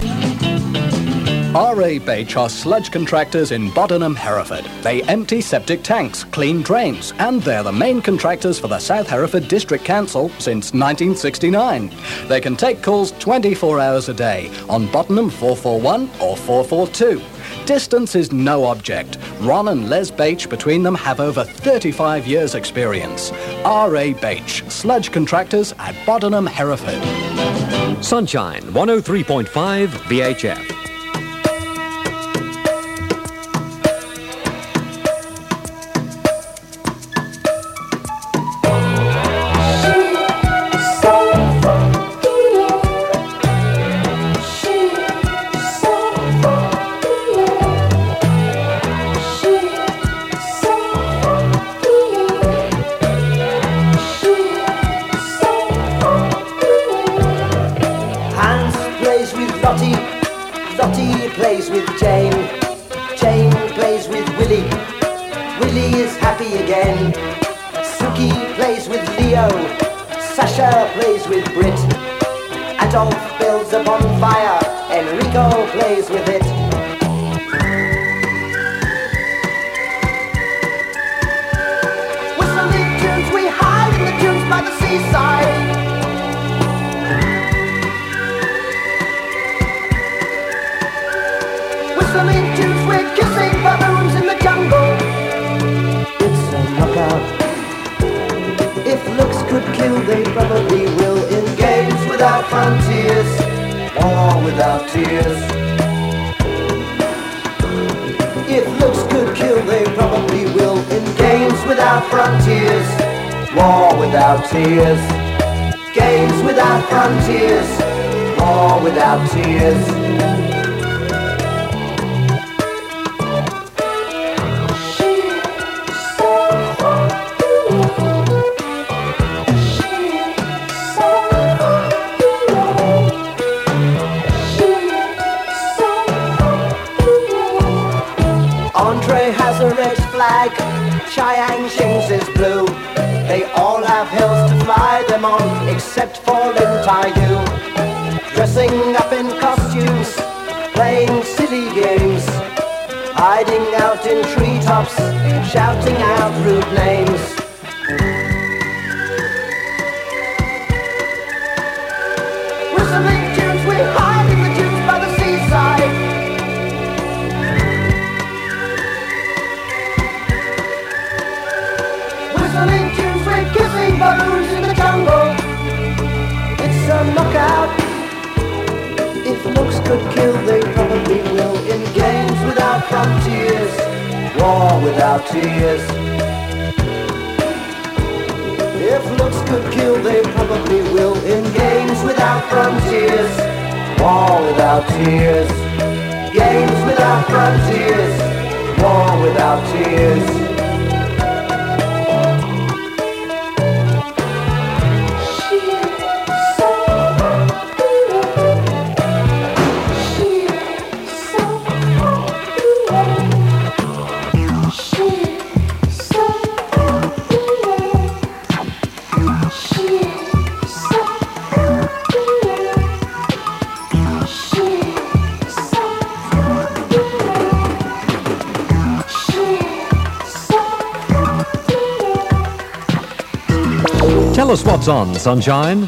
R.A. Bache are sludge contractors in Bodenham, Hereford. They empty septic tanks, clean drains, and they're the main contractors for the South Hereford District Council since 1969. They can take calls 24 hours a day on Bodenham 441 or 442. Distance is no object. Ron and Les Bache between them have over 35 years' experience. R.A. Bache, sludge contractors at Bodenham, Hereford. Sunshine 103.5 VHF. Lottie plays with Jane. Jane plays with Willie. Willie is happy again. Suki plays with Leo. Sasha plays with Brit. Adolf builds a bonfire. Enrico plays with it. Whistling tunes, we hide in the dunes by the seaside. Whistling tunes, we're kissing baboons in the jungle. It's a knockout. If looks could kill, they probably will. In games without frontiers, war without tears. If looks could kill, they probably will. In games without frontiers, war without tears. Games without frontiers, war without tears. Andre has a red flag, Chiang Shing's is blue. They all have hills to fly them on, except for Lin Tai-yu. Dressing up in costumes, playing silly games, hiding out in treetops, shouting out rude names. Whistling tunes, we hide in the dunes by the seaside. Whistling tunes, we're kissing baboons in the jungle. It's a knockout. If looks could kill, they probably will. In games without frontiers, war without tears. If looks could kill, they probably will. In games without frontiers, war without tears, games without frontiers, war without tears. Tell us what's on, Sunshine.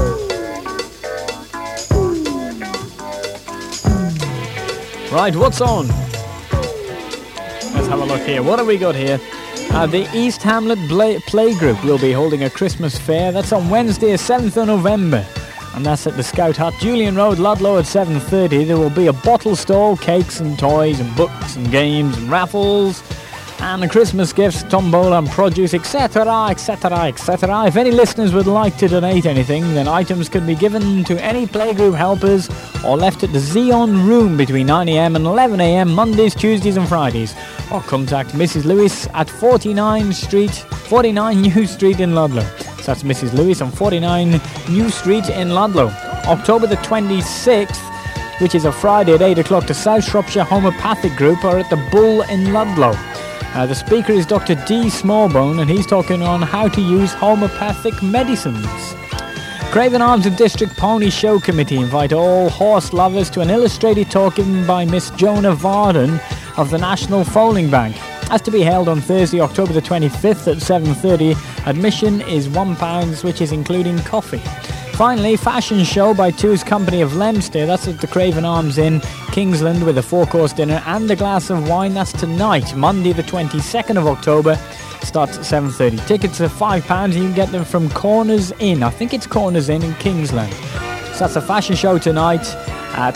Right, what's on? Let's have a look here. What have we got here? The East Hamlet Playgroup will be holding a Christmas fair. That's on Wednesday, 7th of November. And that's at the Scout Hut, Julian Road, Ludlow at 7:30. There will be a bottle stall, cakes and toys and books and games and raffles. And the Christmas gifts, tombola and produce, etc., etc., etc. If any listeners would like to donate anything, then items can be given to any playgroup helpers or left at the Xeon Room between 9 a.m. and 11 a.m. Mondays, Tuesdays and Fridays. Or contact Mrs. Lewis at 49 New Street in Ludlow. So that's Mrs. Lewis on 49 New Street in Ludlow. October the 26th, which is a Friday at 8 o'clock, the South Shropshire Homeopathic Group are at the Bull in Ludlow. The speaker is Dr. D. Smallbone, and he's talking on how to use homeopathic medicines. Craven Arms and District Pony Show Committee invite all horse lovers to an illustrated talk given by Miss Jonah Varden of the National Foaling Bank. That's to be held on Thursday, October the 25th at 7:30. Admission is £1, which is including coffee. Finally, fashion show by Two's Company of Lemster. That's at the Craven Arms Inn, Kingsland, with a 4-course dinner and a glass of wine. That's tonight, Monday the 22nd of October. Starts at 7:30. Tickets are £5 and you can get them from Corners Inn. I think it's Corners Inn in Kingsland. So that's a fashion show tonight at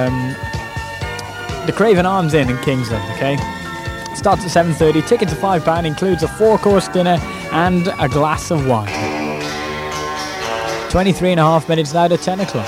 the Craven Arms Inn in Kingsland, okay? Starts at 7:30. Tickets are £5, includes a 4-course dinner and a glass of wine. 23.5 minutes now to 10 o'clock.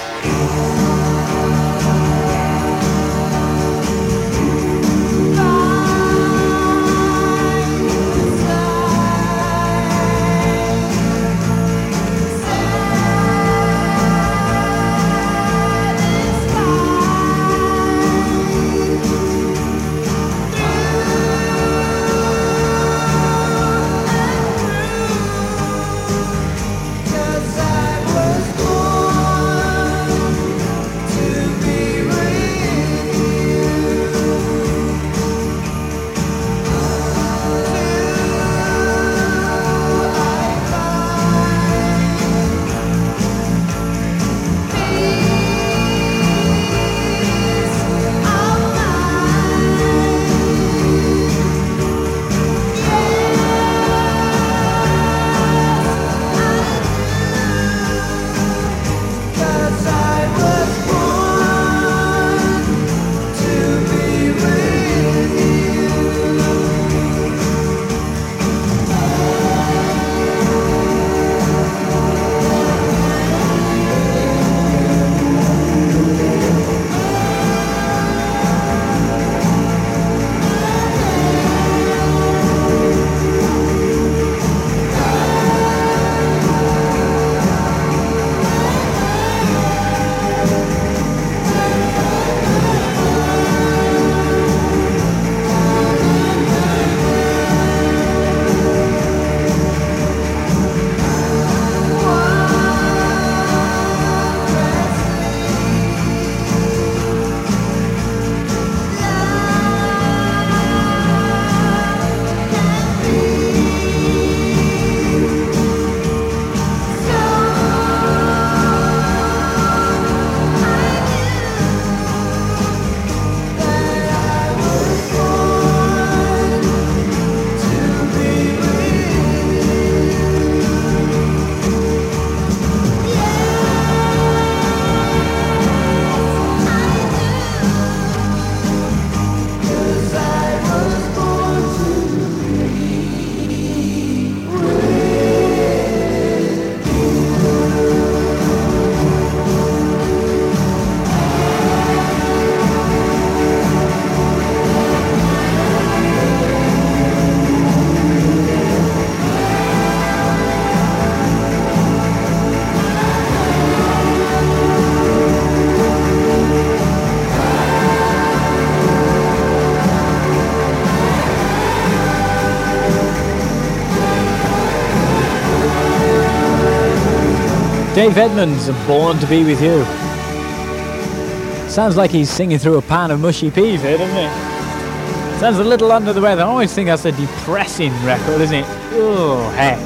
Dave Edmunds, Born to Be With You. Sounds like he's singing through a pan of mushy peas here, doesn't it? Sounds a little under the weather. I always think that's a depressing record, isn't it? Oh, heck.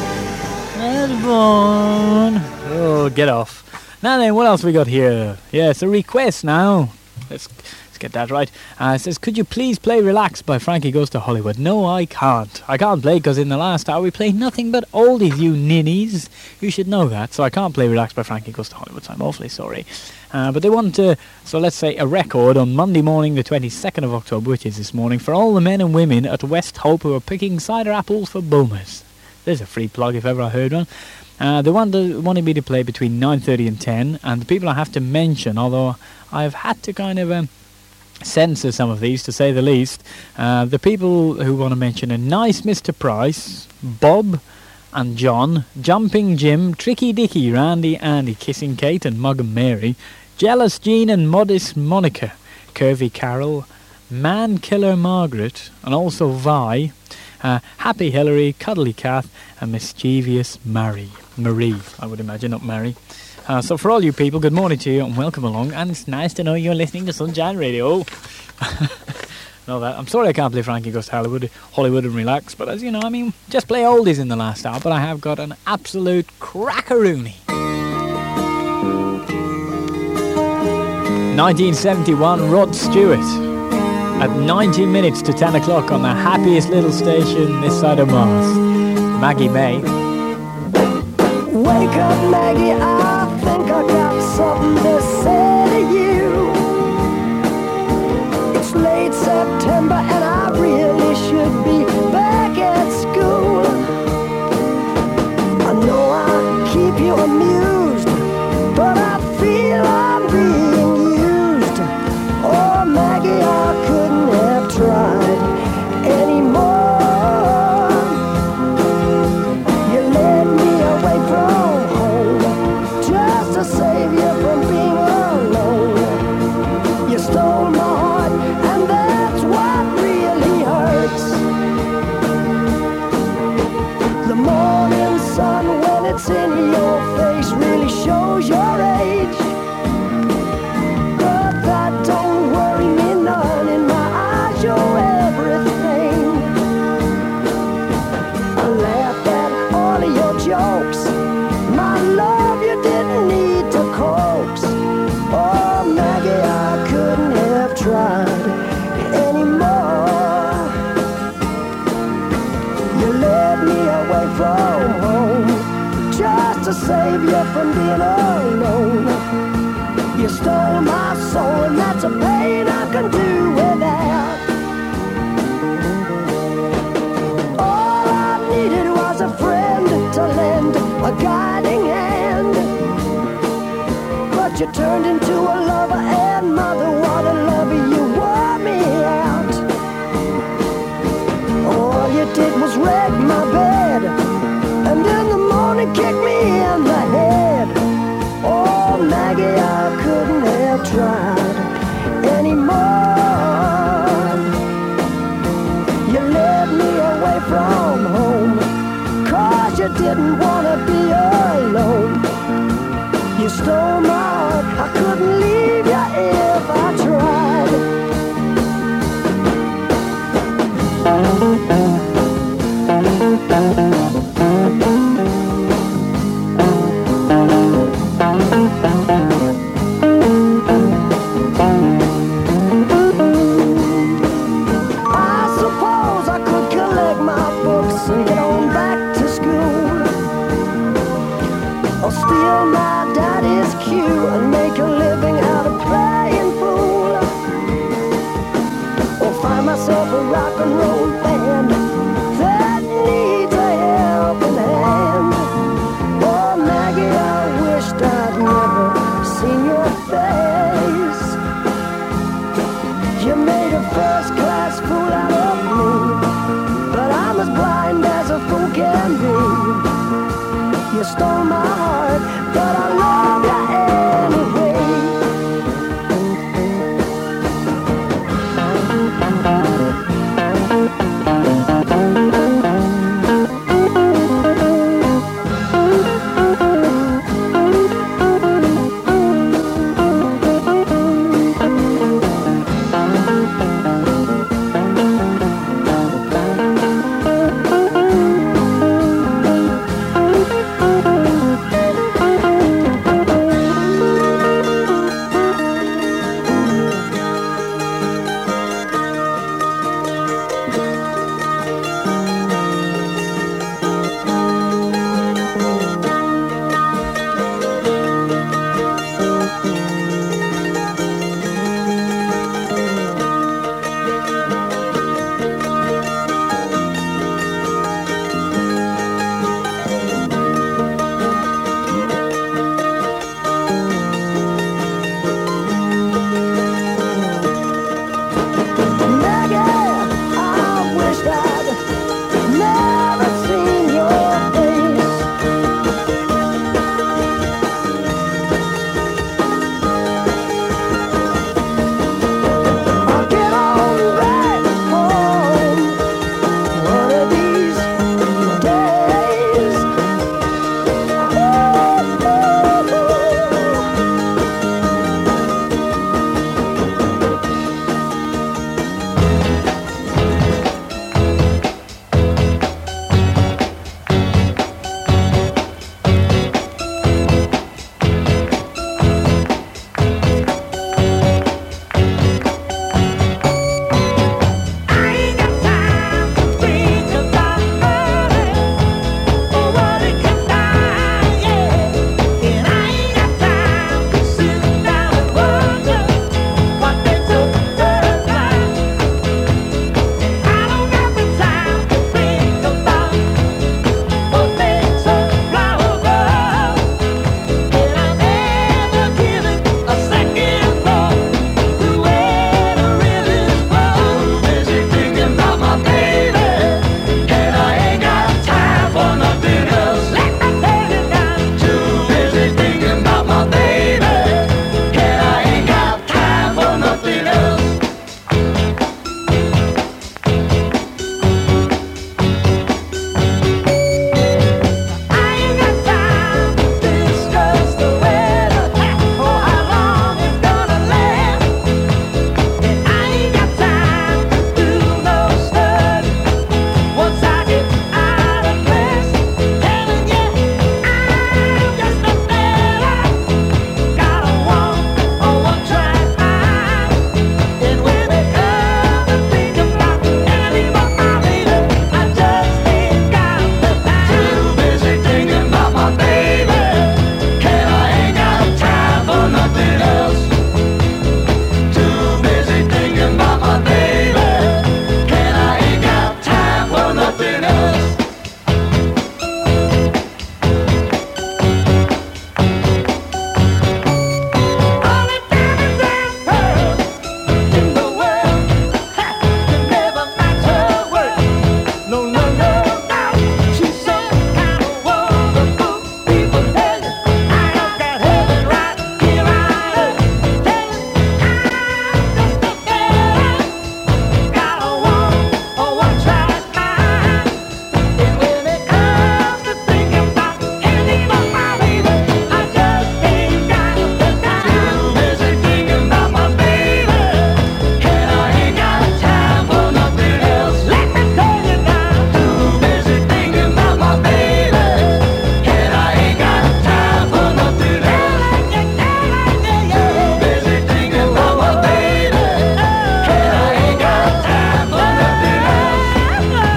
Born. Oh, get off. Now then, what else we got here? Yeah, it's a request now. Let's get that right. It says, could you please play Relax by Frankie Goes to Hollywood? No, I can't. I can't play because in the last hour we played nothing but oldies, you ninnies. You should know that. So I can't play Relax by Frankie Goes to Hollywood, so I'm awfully sorry. But they want, so let's say, a record on Monday morning, the 22nd of October, which is this morning, for all the men and women at West Hope who are picking cider apples for boomers. There's a free plug if ever I heard one. They wanted me to play between 9:30 and 10, and the people I have to mention, although I've had to kind of censor some of these to say the least, the people who want to mention are Nice Mr. Price, Bob and John, Jumping Jim, Tricky Dicky, Randy, Andy, Kissing Kate and Mug and Mary, Jealous Jean and Modest Monica, Curvy Carol, Man Killer Margaret, and also Vi, Happy Hillary, Cuddly Kath, and Mischievous Marie, I would imagine, not Mary. So for all you people, good morning to you and welcome along, and it's nice to know you're listening to Sunshine Radio. Know that. I'm sorry I can't play Frankie Goes to Hollywood and Relax, but as you know, I mean, just play oldies in the last hour, but I have got an absolute crackaroony. 1971, Rod Stewart. At 19 minutes to 10 o'clock on the happiest little station this side of Mars. Maggie May. Wake up, Maggie, I think I got something to say to you. It's late September and I really should be back at school. I know I keep you amused, but I feel I'm being used. Oh, Maggie, I couldn't have tried anymore. You led me away from home just to save you from being alone. You stole my heart, and that's what really hurts. The morning sun, when it's in your face, really shows your age. But that don't worry me none. In my eyes, you're everything. I laughed at all of your jokes. My love, you didn't need to coax. Oh, Maggie, I couldn't have tried anymore. You led me away from home just to save you from being alone. You stole my soul, and that's a pain I can do without. All I needed was a friend to lend a guiding hand. But you turned into a lover and mother. What a lover, you wore me out. All you did was wreck my bed, and in the morning kick me in the head. Oh, Maggie, I couldn't have tried anymore. You led me away from home, 'cause you didn't want to be alone. You stole my heart, I couldn't leave you if I tried. I suppose I could collect my books and get on back to school, or steal my daddy's cue and make a living out of playing fool, or find myself a rock and roll band that needs a helping hand. Oh, Maggie, I wished I'd never seen your face. You made a first-class fool out of me, but I'm as blind as a fool can be. You stole my heart, but I love you anyway.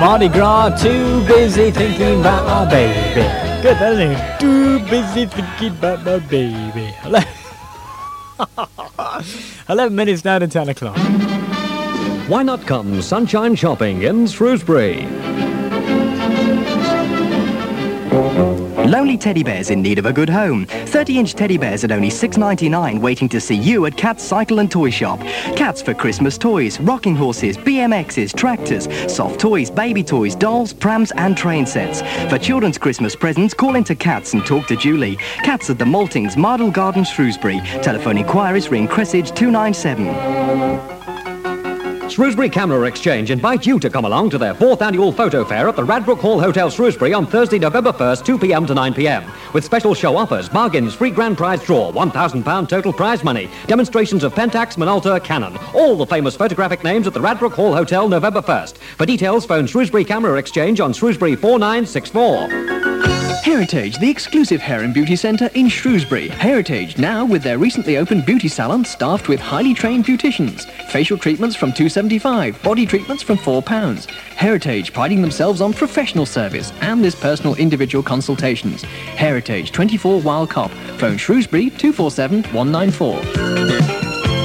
Mardi Gras, too busy thinking about my baby. Good, doesn't it? Too busy thinking about my baby. 11 minutes now to 10 o'clock. Why not come sunshine shopping in Shrewsbury? Lonely teddy bears in need of a good home. 30-inch teddy bears at only $6.99 waiting to see you at Cat's Cycle and Toy Shop. Cats for Christmas toys, rocking horses, BMXs, tractors, soft toys, baby toys, dolls, prams and train sets. For children's Christmas presents, call into Cats and talk to Julie. Cats at the Maltings, Mardle Garden, Shrewsbury. Telephone inquiries ring Cressage 297. Shrewsbury Camera Exchange invite you to come along to their 4th annual photo fair at the Radbrook Hall Hotel, Shrewsbury on Thursday, November 1st, 2 p.m. to 9 p.m. With special show offers, bargains, free grand prize draw, £1,000 total prize money, demonstrations of Pentax, Minolta, Canon. All the famous photographic names at the Radbrook Hall Hotel, November 1st. For details, phone Shrewsbury Camera Exchange on Shrewsbury 4964. Heritage, the exclusive hair and beauty centre in Shrewsbury. Heritage, now with their recently opened beauty salon staffed with highly trained beauticians. Facial treatments from £2.75, body treatments from £4. Heritage, priding themselves on professional service and this personal individual consultations. Heritage, 24 Wild Cop. Phone Shrewsbury 247 194.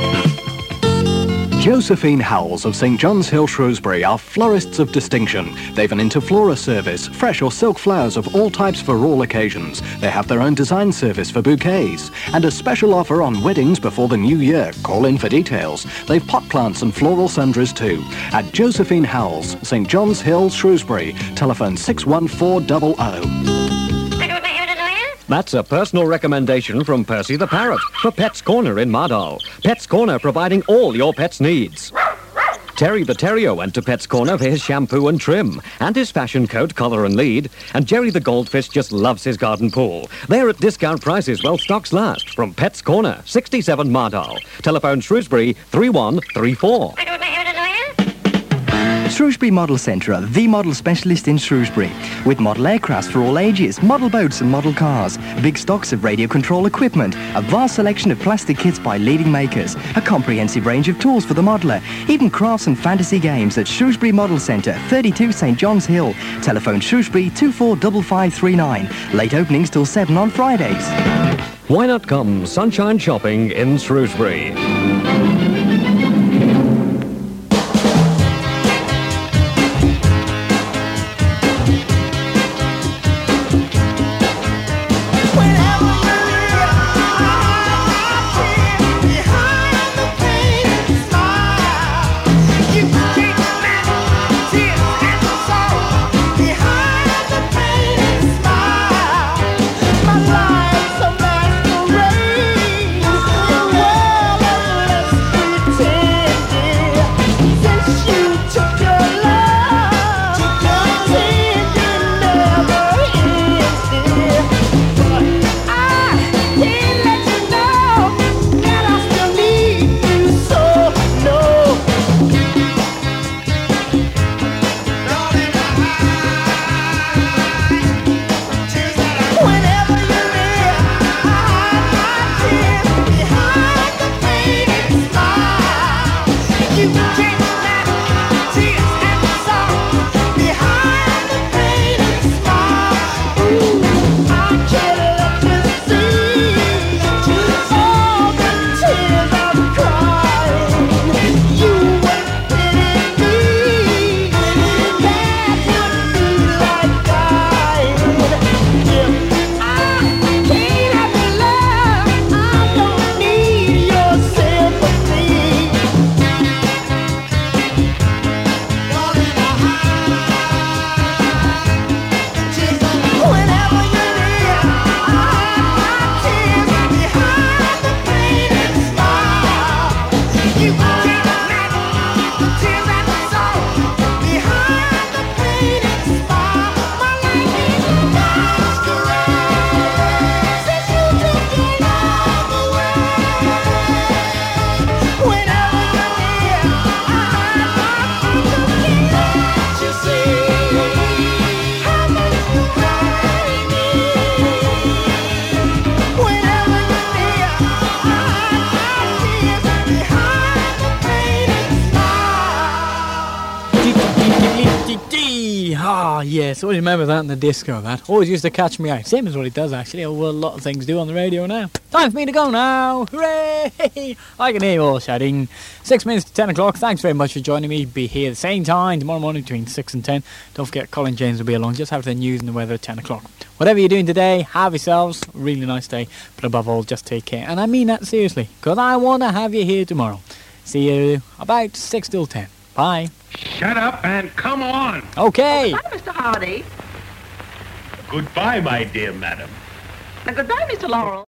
Josephine Howells of St John's Hill, Shrewsbury are florists of distinction. They've an Interflora service, fresh or silk flowers of all types for all occasions. They have their own design service for bouquets. And a special offer on weddings before the new year. Call in for details. They've pot plants and floral sundries too. At Josephine Howells, St John's Hill, Shrewsbury. Telephone 61400. That's a personal recommendation from Percy the Parrot for Pet's Corner in Mardal. Pet's Corner providing all your pet's needs. Terry the Terrier went to Pet's Corner for his shampoo and trim, and his fashion coat, collar and lead. And Jerry the Goldfish just loves his garden pool. They're at discount prices while stocks last. From Pet's Corner, 67 Mardal. Telephone Shrewsbury 3134. Shrewsbury Model Centre are the model specialist in Shrewsbury. With model aircrafts for all ages, model boats and model cars, big stocks of radio control equipment, a vast selection of plastic kits by leading makers, a comprehensive range of tools for the modeller, even crafts and fantasy games at Shrewsbury Model Centre, 32 St John's Hill. Telephone Shrewsbury 245539. Late openings till 7 on Fridays. Why not come sunshine shopping in Shrewsbury? D! Ah, yes, I remember that in the disco, that. Always used to catch me out. Same as what it does, actually, or what a lot of things do on the radio now. Time for me to go now! Hooray! I can hear you all shouting. 6 minutes to 10 o'clock. Thanks very much for joining me. Be here at the same time tomorrow morning between 6 and 10. Don't forget, Colin James will be along just after the news and the weather at 10 o'clock. Whatever you're doing today, have yourselves a really nice day. But above all, just take care. And I mean that seriously, because I want to have you here tomorrow. See you about 6 till 10. Bye. Shut up and come on. Okay. Goodbye, Mr. Hardy. Goodbye, my dear madam. Now, goodbye, Mr. Laurel.